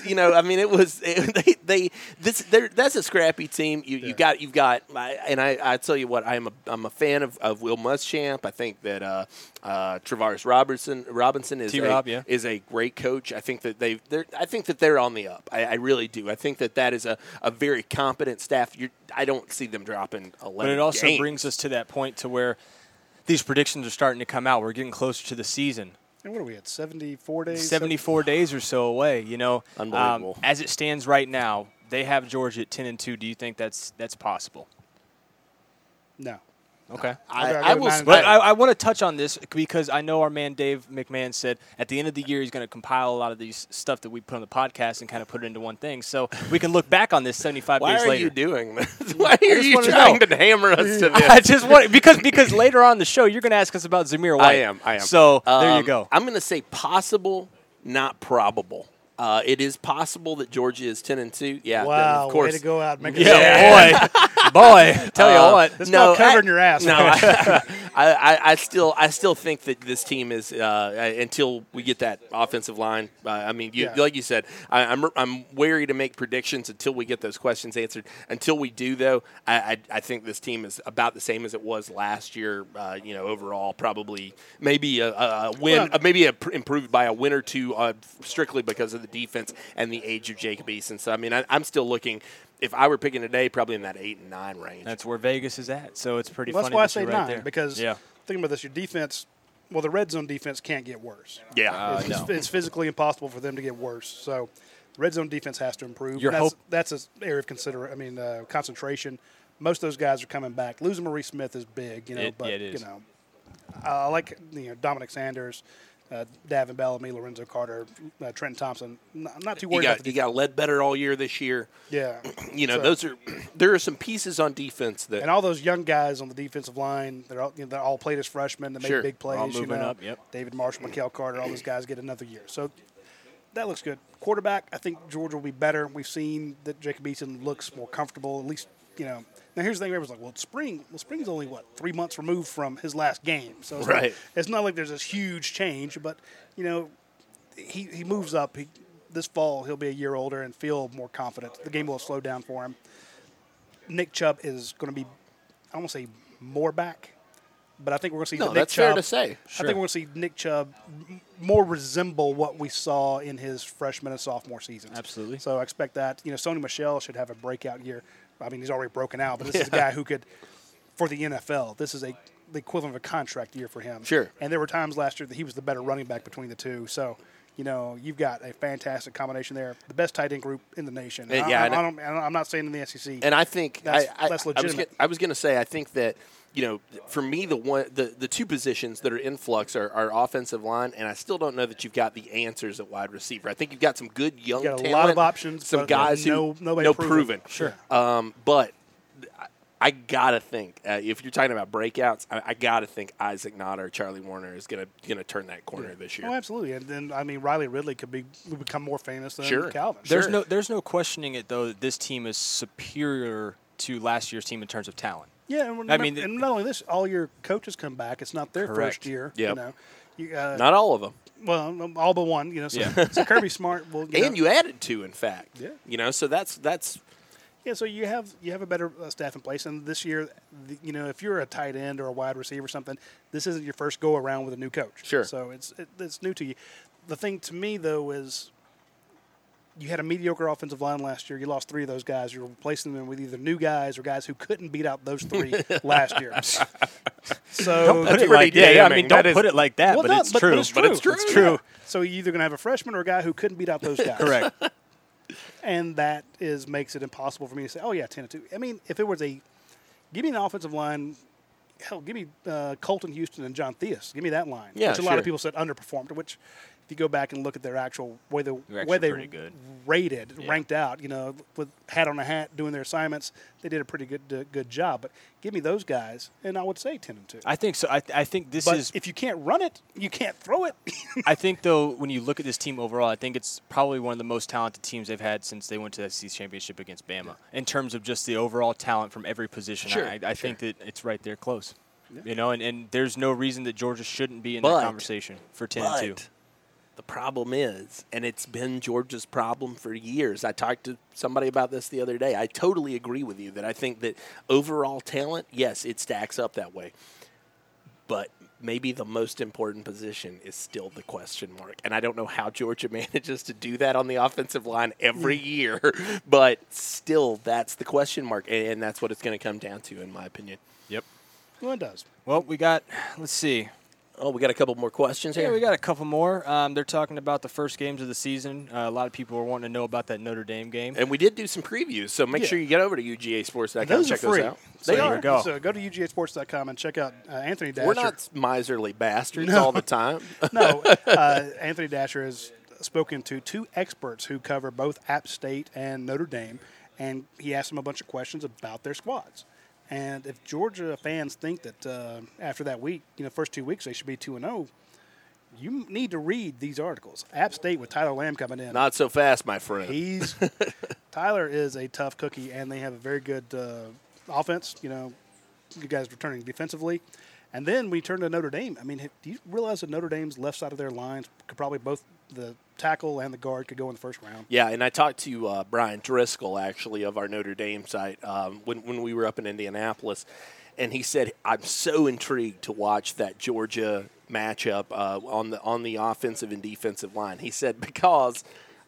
that's a scrappy team. You've got and I tell you what, I'm a fan of Will Muschamp. I think that Travaris Robinson is a great coach. I think that they're on the up. I really do. I think that is a very competent staff. I don't see them dropping 11 But it also games. brings us to that point to where these predictions are starting to come out. We're getting closer to the season. And what are we at, 74 days? 74 days or so away, Unbelievable. As it stands right now, they have Georgia at 10-2. Do you think that's possible? No. Okay. I will. But I want to touch on this because I know our man Dave McMahon said at the end of the year he's going to compile a lot of these stuff that we put on the podcast and kind of put it into one thing, so we can look back on this 75 days later. Why are you doing this? Why are you trying to hammer us to this? I just want because later on in the show you're going to ask us about Zamir White. I am. So there you go. I'm going to say possible, not probable. It is possible that Georgia is 10-2. Yeah, wow, of course. way to go out and make boy. Tell you what. It's not covering your ass. No, I still think that this team is until we get that offensive line. Like you said, I'm wary to make predictions until we get those questions answered. Until we do, though, I think this team is about the same as it was last year. Overall, probably maybe a win, improved by a win or two, strictly because of the defense and the age of Jacob Eason. So I'm still looking. If I were picking today, probably in that 8 and 9 range. That's where Vegas is at. So it's pretty That's funny. why I that say you're 9 right there. because thinking about this, your defense. Well, the red zone defense can't get worse. Yeah, it's physically impossible for them to get worse. So, the red zone defense has to improve. That's an area of concentration. Most of those guys are coming back. Losing Maurice Smith is big, but it is. I like Dominic Sanders, Davin Bellamy, Lorenzo Carter, Trenton Thompson. I'm not too worried about the defense. You got Ledbetter all year this year. Yeah, there are some pieces on defense that, and all those young guys on the defensive line. They're all played as freshmen. They made big plays. All moving up. Yep. David Marshall, Mikael Carter, all those guys get another year. So that looks good. Quarterback, I think Georgia will be better. We've seen that Jacob Eason looks more comfortable. At least Now here's the thing. Everyone's like, well, Spring's only 3 months removed from his last game. So it's not like there's this huge change, but he moves up. This fall he'll be a year older and feel more confident. The game will slow down for him. Nick Chubb is going to be, I won't say more back, but I think we're going to see Nick Chubb. Fair to say. Sure. I think we're going to see Nick Chubb more resemble what we saw in his freshman and sophomore seasons. Absolutely. So I expect that. Sony Michel should have a breakout year. I mean, he's already broken out, but this is a guy who could, for the NFL, this is the equivalent of a contract year for him. Sure. And there were times last year that he was the better running back between the two. So, you've got a fantastic combination there. The best tight end group in the nation. I'm not saying in the SEC. And I think that's legitimate. I was going to say, I think that, for me, the two positions that are in flux are offensive line, and I still don't know that you've got the answers at wide receiver. I think you've got some good young talent. A lot of options. Some guys who no proven. Sure. But I got to think, if you're talking about breakouts, I got to think Isaac Nott or Charlie Warner is going to turn that corner this year. Oh, absolutely. And then, Riley Ridley could become more famous than Calvin. There's no questioning it, though, that this team is superior to last year's team in terms of talent. Yeah, and not only this, all your coaches come back. It's not their first year. Yep. Not all of them. Well, all but one. So Kirby Smart will. You added 2, in fact. Yeah. So that's. Yeah, so you have a better staff in place, and this year, if you're a tight end or a wide receiver or something, this isn't your first go around with a new coach. Sure. So it's new to you. The thing to me though is, you had a mediocre offensive line last year. You lost 3 of those guys. You're replacing them with either new guys or guys who couldn't beat out those 3 last year. So don't put it like that. Don't put it like that, but it's true. But it's true. So you're either going to have a freshman or a guy who couldn't beat out those guys. Correct. And that makes it impossible for me to say, 10-2. I mean, if it was give me an offensive line, hell, give me Colton Houston and John Theus. Give me that line, Yeah, which a lot of people said underperformed, which if you go back and look at their actual way they rated, ranked out, with hat on a hat doing their assignments, they did a pretty good job. But give me those guys, and I would say 10-2. I think so. I think this but is. If you can't run it, you can't throw it. I think though, when you look at this team overall, I think it's probably one of the most talented teams they've had since they went to the SEC championship against Bama. In terms of just the overall talent from every position, I think that it's right there close. Yeah. And there's no reason that Georgia shouldn't be in that conversation for 10-2. The problem is, and it's been Georgia's problem for years. I talked to somebody about this the other day. I totally agree with you that I think that overall talent, yes, it stacks up that way. But maybe the most important position is still the question mark. And I don't know how Georgia manages to do that on the offensive line every year. But still, that's the question mark. And that's what it's going to come down to, in my opinion. Yep. Well, it does. Well, let's see. Oh, we got a couple more questions here? Yeah, we got a couple more. They're talking about the first games of the season. A lot of people are wanting to know about that Notre Dame game. And we did do some previews, so make sure you get over to UGAsports.com and check those out. They are. Go. So go to UGAsports.com and check out Anthony Dasher. We're not miserly bastards all the time. No. Anthony Dasher has spoken to two experts who cover both App State and Notre Dame, and he asked them a bunch of questions about their squads. And if Georgia fans think that after that week, first 2 weeks, they should be 2-0, you need to read these articles. App State with Tyler Lamb coming in. Not so fast, my friend. Tyler is a tough cookie, and they have a very good offense. You guys returning defensively. And then we turn to Notre Dame. I mean, do you realize that Notre Dame's left side of their lines could probably both the tackle and the guard could go in the first round? Yeah, and I talked to Brian Driscoll, actually, of our Notre Dame site when we were up in Indianapolis, and he said, I'm so intrigued to watch that Georgia matchup on the offensive and defensive line. He said because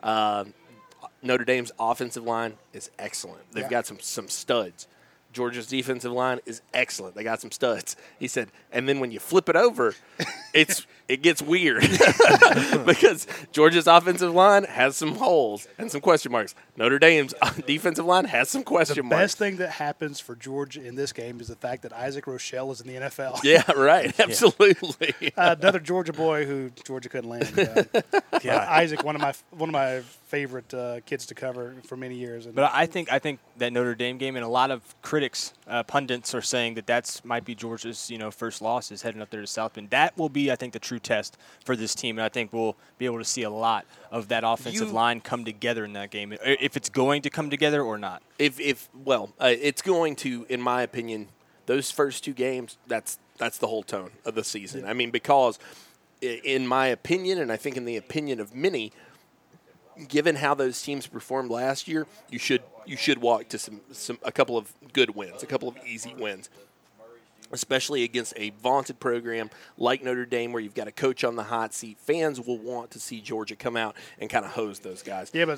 Notre Dame's offensive line is excellent. They've got some studs. Georgia's defensive line is excellent. They got some studs. He said, and then when you flip it over, it gets weird because Georgia's offensive line has some holes and some question marks. Notre Dame's defensive line has some question marks. The best thing that happens for Georgia in this game is the fact that Isaac Rochelle is in the NFL. Yeah, right. Absolutely. Another Georgia boy who Georgia couldn't land. Isaac, one of my favorite kids to cover for many years. But I think that Notre Dame game, and a lot of critics, pundits, are saying that might be Georgia's first loss is heading up there to South Bend. That will be, I think, the true test for this team, and I think we'll be able to see a lot of that offensive line come together in that game, if it's going to come together or not. It's going to, in my opinion, those first two games. That's the whole tone of the season. I mean, because in my opinion, and I think in the opinion of many, given how those teams performed last year, you should walk to a couple of good wins, a couple of easy wins, especially against a vaunted program like Notre Dame, where you've got a coach on the hot seat. Fans will want to see Georgia come out and kind of hose those guys. Yeah,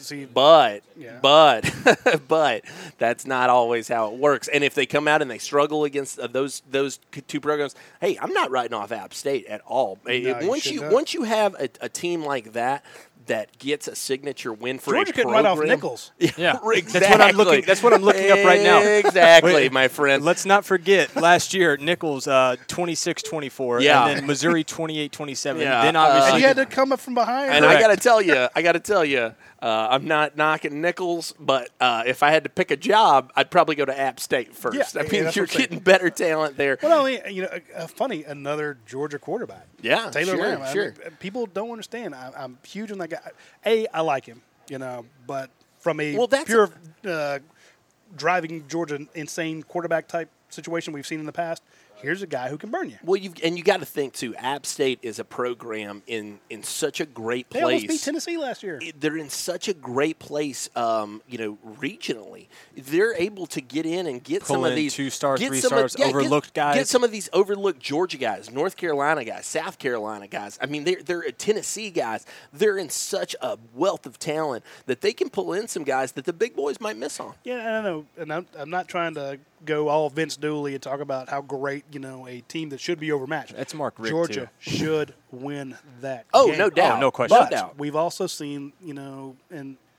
but that's not always how it works. And if they come out and they struggle against those two programs, hey, I'm not writing off App State at all. No, once you have a team like that gets a signature win for Georgia a program. Georgia couldn't write off Nichols. Yeah, exactly. That's what I'm looking up right now. Exactly, my friend. Let's not forget last year Nichols 26-24, and then Missouri 28-27. Yeah, then obviously and you had to come up from behind. And I got to tell you, I'm not knocking Nichols, but if I had to pick a job, I'd probably go to App State first. Yeah, I mean, you're getting better talent there. Well, funny, another Georgia quarterback. Yeah, Taylor Lamb. Sure. I mean, people don't understand. I'm huge on that guy. I like him, but from a pure driving Georgia insane quarterback type situation we've seen in the past, here's a guy who can burn you. Well, you got to think too. App State is a program in such a great place. They almost beat Tennessee last year. They're in such a great place, regionally. They're able to get in and get some of these 2-star, 3-stars, overlooked guys. Get some of these overlooked Georgia guys, North Carolina guys, South Carolina guys. I mean, they're Tennessee guys. They're in such a wealth of talent that they can pull in some guys that the big boys might miss on. Yeah, I know, and I'm not trying to go all Vince Dooley and talk about how great, a team that should be overmatched. That's Mark Richt, Georgia too. should win that Oh, game. no doubt. Oh, no question. No doubt. We've also seen, and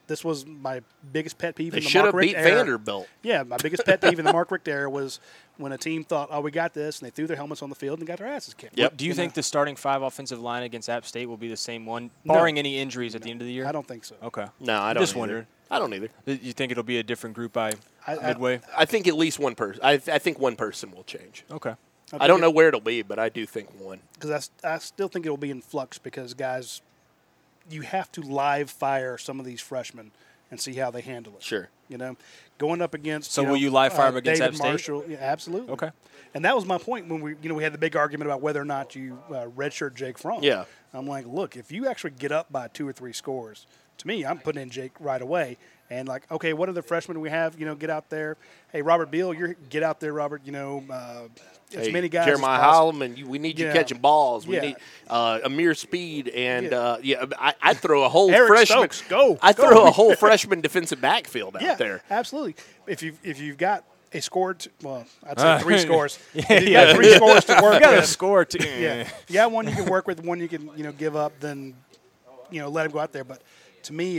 this was my biggest pet peeve They in the should Mark have Richt beat era. Vanderbilt. Yeah, my biggest pet peeve in the Mark Richt era was when a team thought, oh, we got this, and they threw their helmets on the field and got their asses kicked. Yep. Do you think the starting 5 offensive line against App State will be the same one, barring any injuries at the end of the year? I don't think so. Okay. No, I don't. Just either. wondering. I don't either. You think it'll be a different group by midway? I think at least one person. I think one person will change. Okay. I don't know where it'll be, but I do think one. Because I still think it will be in flux because, guys, you have to live fire some of these freshmen and see how they handle it. Sure. You know, going up against. So will you live fire them against David App State? Marshall, yeah, absolutely. Okay. And that was my point when we had the big argument about whether or not you redshirt Jake Fromm. Yeah. I'm like, look, if you actually get up by 2 or 3 scores, to me, I'm putting in Jake right away. And like, okay, what other freshmen we have? Get out there. Hey, Robert Beal, get out there, Robert. As many guys. Jeremiah as possible. Holloman, we need you catching balls. We need Amir Speed, and I'd throw a whole Eric freshman. Stokes, go. I'd throw a whole freshman defensive backfield out there. Absolutely. If you've got a score, I'd say 3 scores. If you've got 3 scores to work You got to with. score. Yeah. You got one you can work with, one you can give up. Then let him go out there. But to me,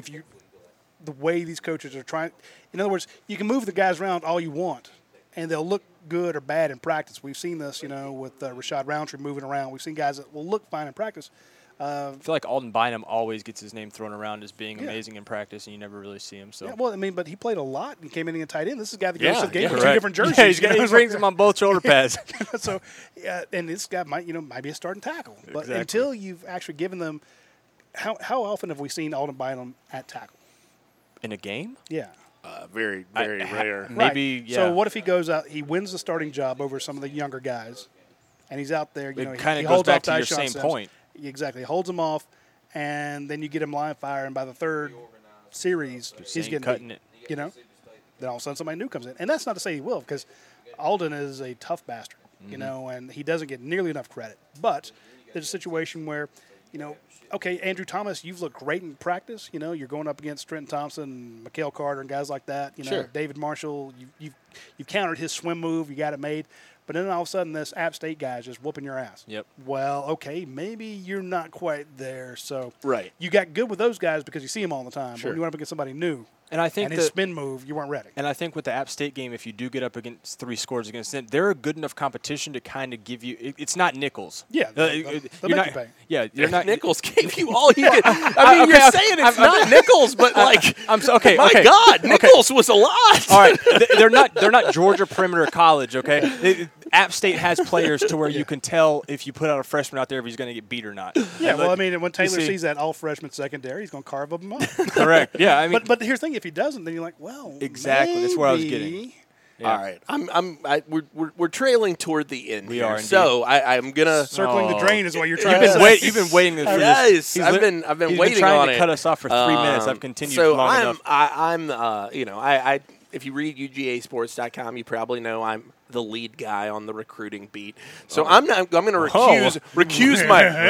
the way these coaches are trying, in other words, you can move the guys around all you want, and they'll look good or bad in practice. We've seen this, with Rashad Roundtree moving around. We've seen guys that will look fine in practice. I feel like Alden Bynum always gets his name thrown around as being amazing in practice, and you never really see him. So yeah, well, I mean, but he played a lot. He came in tight end. This is a guy that goes to the game with correct. 2 different jerseys. Yeah, he brings them on both shoulder pads. So, and this guy might be a starting tackle. But Exactly. until you've actually given them, how often have we seen Alden Bynum at tackle? In a game? Yeah. Very, very rare. Maybe, Right. yeah. So what if he goes out, he wins the starting job over some of the younger guys, and he's out there, It he kinda goes holds back off to your Tyshawn same Sims. point. Exactly. Holds him off, and then you get him line fire, and by the 3rd series, he's getting cutting beat, it. Then all of a sudden somebody new comes in. And that's not to say he will, because Alden is a tough bastard, and he doesn't get nearly enough credit. But there's a situation where, okay, Andrew Thomas, you've looked great in practice. You're going up against Trenton Thompson, Mikael Carter, and guys like that. Sure. David Marshall, you've countered his swim move. You got it made. But then all of a sudden, this App State guy is just whooping your ass. Yep. Well, okay, maybe you're not quite there. So Right. you got good with those guys because you see them all the time. Sure. But when you went up against somebody new, And I think and his spin move, you weren't ready. And I think with the App State game, if you do get up against 3 scores against them, they're a good enough competition to kind of give you. It's not Nichols. Yeah, they'll make you're not. you pay. Yeah, you're not. Nichols gave you all you could. I mean, you're saying it's not Nichols, but okay. My okay. God, Nichols was a lot. All right, they're not Georgia Perimeter College. Okay, App State has players to where you can tell if you put out a freshman out there if he's going to get beat or not. Yeah, well, I mean, when Taylor see- sees that all freshman secondary, he's going to carve them up. Correct. Yeah, I mean, But here's the thing: if he doesn't, then you're like, well, Exactly, that's where I was maybe. getting. All right, we're trailing toward the end. We here. are indeed. So I'm gonna. Circling the Oh. drain is what you're trying to say. You've been waiting for this. Yes, He's I've lit- been he's waiting trying on to it. cut us off for 3 minutes. I've continued so long I'm, enough. I if you read UGAsports.com, you probably know I'm the lead guy on the recruiting beat. So I'm going to recuse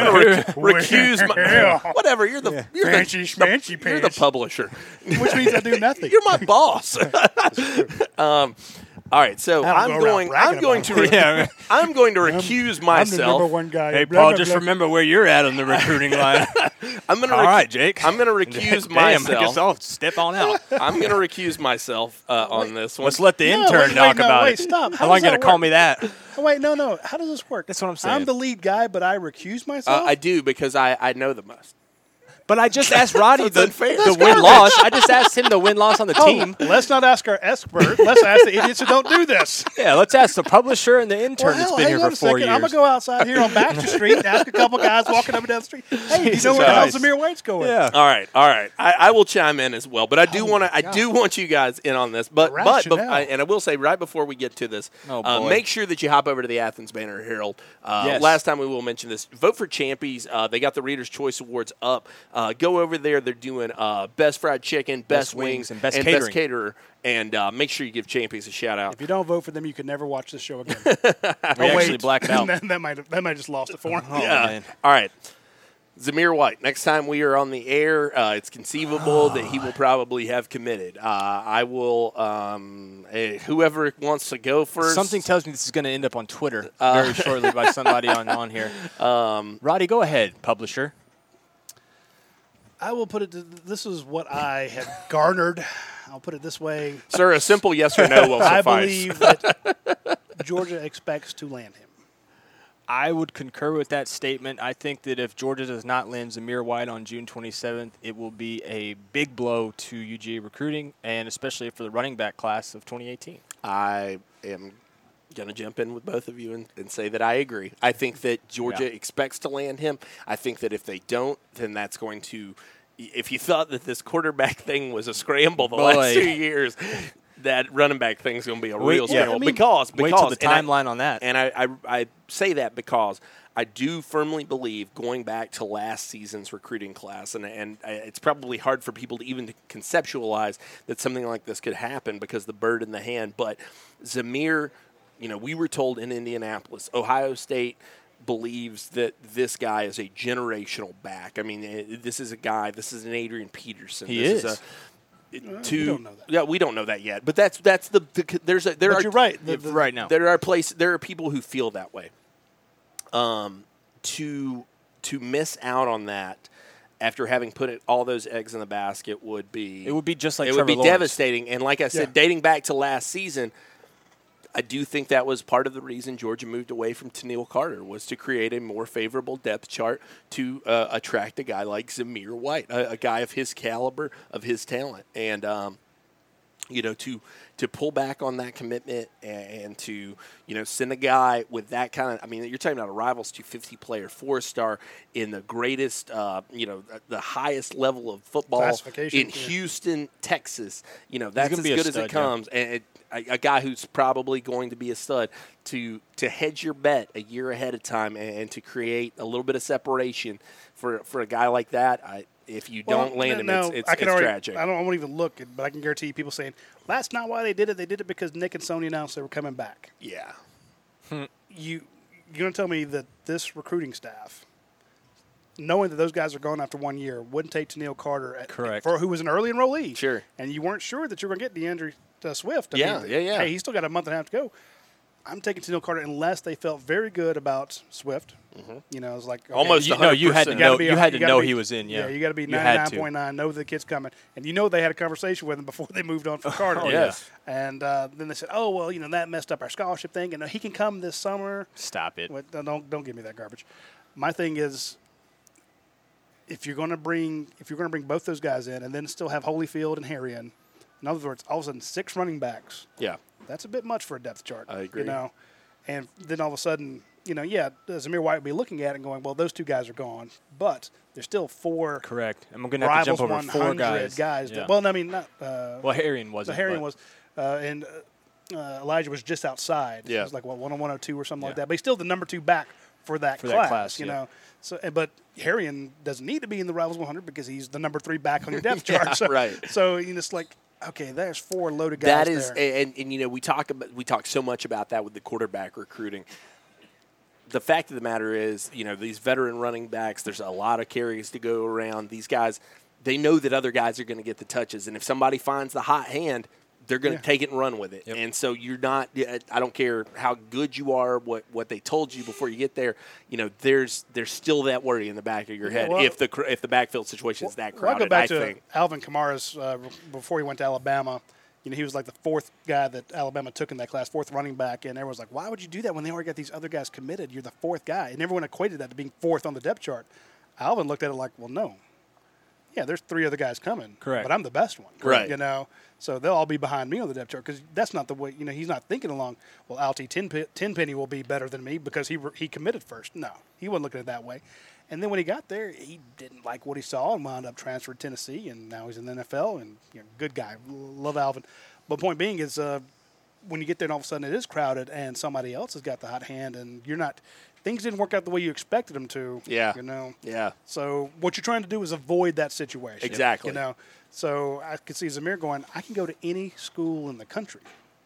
my whatever. You're the Fancy schmancy you're the pants. publisher. Which means I do nothing. You're my boss. All right, so I don't I'm go around going bragging to about Yeah. I'm going to recuse I'm the myself. number one guy. Hey, Blah, Paul, blah, just blah. remember where you're at on the recruiting line. I'm going to All right, Jake. I'm going to recuse Damn, I guess myself. I'll step on out. I'm going to recuse myself on this one. Let's let the No, intern wait, talk no, about wait, it. stop. How How long does going to that call work? me that? Oh, wait, no. How does this work? That's what I'm saying. I'm the lead guy, but I recuse myself? I do because I know the most. But I just asked Roddy That's unfair. the win-loss. I just asked him the win-loss on the team. Let's not ask our expert. Let's ask the idiots who don't do this. Yeah, let's ask the publisher and the intern that's been hang here on for a 4 second. years. I'm going to go outside here on Baxter Street and ask a couple guys walking up and down the street, hey, you know where the hell Christ. Zamir White's going? Yeah. All right. I will chime in as well, but I do want you guys in on this. But Rationale. and I will say right before we get to this, Oh, boy. make sure that you hop over to the Athens Banner Herald. Yes. Last time we will mention this. Vote for Champies. They got the Readers' Choice Awards up. Go over there. They're doing best fried chicken, best wings, and best catering. caterer. And make sure you give Champions a shout out. If you don't vote for them, you can never watch this show again. We actually blacked out. that might just lost it for him. Oh, man. All right. Zamir White, next time we are on the air, it's conceivable that he will probably have committed. I will, whoever wants to go first. Something tells me this is going to end up on Twitter very shortly by somebody on here. Roddy, go ahead, publisher. I will put it. This is what I had garnered. I'll put it this way, sir. A simple yes or no will suffice. I believe that Georgia expects to land him. I would concur with that statement. I think that if Georgia does not land Zamir White on June 27th, it will be a big blow to UGA recruiting, and especially for the running back class of 2018. I am going to jump in with both of you and say that I agree. I think that Georgia expects to land him. I think that if they don't, then that's going to – if you thought that this quarterback thing was a scramble the last 2 years – that running back thing is going to be a real scramble. Because wait till the timeline on that. And I say that because I do firmly believe, going back to last season's recruiting class, and it's probably hard for people to even conceptualize that something like this could happen because the bird in the hand. But Zamir, we were told in Indianapolis, Ohio State believes that this guy is a generational back. I mean, this is an Adrian Peterson. He is. We don't know that. Yeah, we don't know that yet. But that's you're right. Right now, there are people who feel that way. To miss out on that after having put all those eggs in the basket would be just like it Trevor would be Lawrence. devastating. And like I said, dating back to last season, I do think that was part of the reason Georgia moved away from Tennille Carter, was to create a more favorable depth chart to attract a guy like Zamir White, a guy of his caliber, of his talent. And, to pull back on that commitment and to, send a guy with that kind of – you're talking about a Rivals 250 player, 4-star in the greatest, the highest level of football in Houston, Texas. That's as good as it comes. Yeah. And a guy who's probably going to be a stud, to hedge your bet a year ahead of time and to create a little bit of separation for a guy like that. If you don't land him, it's tragic. I won't even look, but I can guarantee you people saying, well, that's not why they did it. They did it because Nick and Sony announced they were coming back. Yeah. You're going to tell me that this recruiting staff, knowing that those guys are gone after 1 year, wouldn't take Tennille Carter, who was an early enrollee. Sure. And you weren't sure that you were going to get DeAndre Swift. Yeah. Hey, he's still got a month and a half to go. I'm taking Tennille Carter unless they felt very good about Swift. Mm-hmm. It's like okay, almost you had to know. You had to know he was in. Yeah, you got to be 99.9. Know the kid's coming, and they had a conversation with him before they moved on from Carter. Yes. And then they said, "Oh well, that messed up our scholarship thing, and he can come this summer." Stop it! Don't give me that garbage. My thing is, if you're going to bring both those guys in, and then still have Holyfield and Harry in other words, all of a sudden 6 running backs. Yeah. That's a bit much for a depth chart. I agree. And then all of a sudden, Zamir White would be looking at it and going, well, those 2 guys are gone, but there's still 4. Correct. I'm going to have to jump over 4 guys. Yeah. Harrion wasn't. Harrion was, and Elijah was just outside. Yeah. It was like 101-102 or something like that. But he's still the number 2 back for that class. You know. So, but Harrion doesn't need to be in the Rivals 100 because he's the number 3 back on your depth chart. So, right. So it's like, okay, there's 4 loaded guys. That is, there. And we talk so much about that with the quarterback recruiting. The fact of the matter is, these veteran running backs, there's a lot of carries to go around. These guys, they know that other guys are going to get the touches, and if somebody finds the hot hand, they're going to take it and run with it. Yep. And so you're not – I don't care how good you are, what they told you before you get there, there's still that worry in the back of your head if the backfield situation is that crowded, I'll go back to Alvin Kamara's before he went to Alabama. He was like the 4th guy that Alabama took in that class, 4th running back, and everyone's like, why would you do that when they already got these other guys committed? You're the 4th guy. And everyone equated that to being 4th on the depth chart. Alvin looked at it like, well, no. Yeah, there's 3 other guys coming. Correct. But I'm the best one. Right. So they'll all be behind me on the depth chart because that's not the way, he's not thinking along, well, Alty Tenpenny will be better than me because he committed first. No, he wasn't looking at it that way. And then when he got there, he didn't like what he saw and wound up transferred to Tennessee, and now he's in the NFL, and good guy. Love Alvin. But point being is when you get there and all of a sudden it is crowded and somebody else has got the hot hand and you're not – things didn't work out the way you expected them to. Yeah. Yeah. So what you're trying to do is avoid that situation. Exactly. So I could see Zamir going, I can go to any school in the country.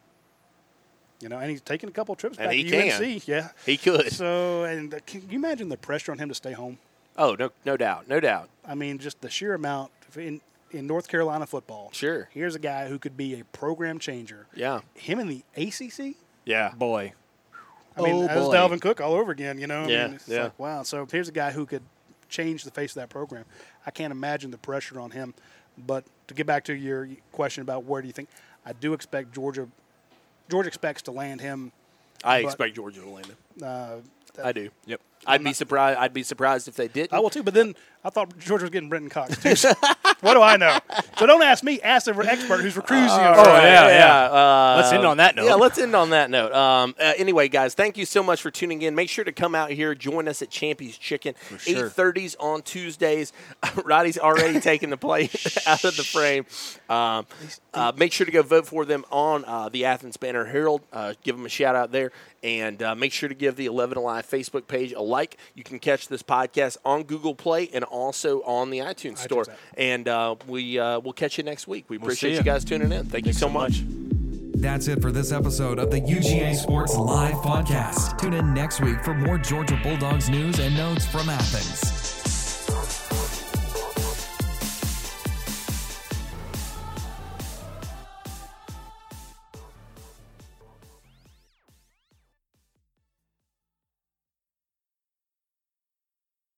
And he's taking a couple of trips back to UNC. Yeah. He could. So, and can you imagine the pressure on him to stay home? Oh, no doubt. No doubt. Just the sheer amount in North Carolina football. Sure. Here's a guy who could be a program changer. Yeah. Him in the ACC? Yeah. Boy. That was Dalvin Cook all over again, Yeah. Like, wow. So here's a guy who could change the face of that program. I can't imagine the pressure on him. But to get back to your question about where do you think, I do expect Georgia expects to land him. I expect Georgia to land him. I do. Yep. I'd be surprised if they didn't. I will too. But then I thought Georgia was getting Brenton Cox too. So what do I know? So don't ask me. Ask the expert who's recruiting. Let's end on that note. Yeah, let's end on that note. Anyway, guys, thank you so much for tuning in. Make sure to come out here, join us at Champy's Chicken. Sure. 8:30s on Tuesdays. Roddy's already taking the play out of the frame. Make sure to go vote for them on the Athens Banner Herald. Give them a shout out there. And make sure to give the 11 Alive Facebook page a like. You can catch this podcast on Google Play and also on the iTunes Store. And we'll catch you next week. We appreciate you guys tuning in. Thank you so much. That's it for this episode of the UGA Sports Live Podcast. Tune in next week for more Georgia Bulldogs news and notes from Athens.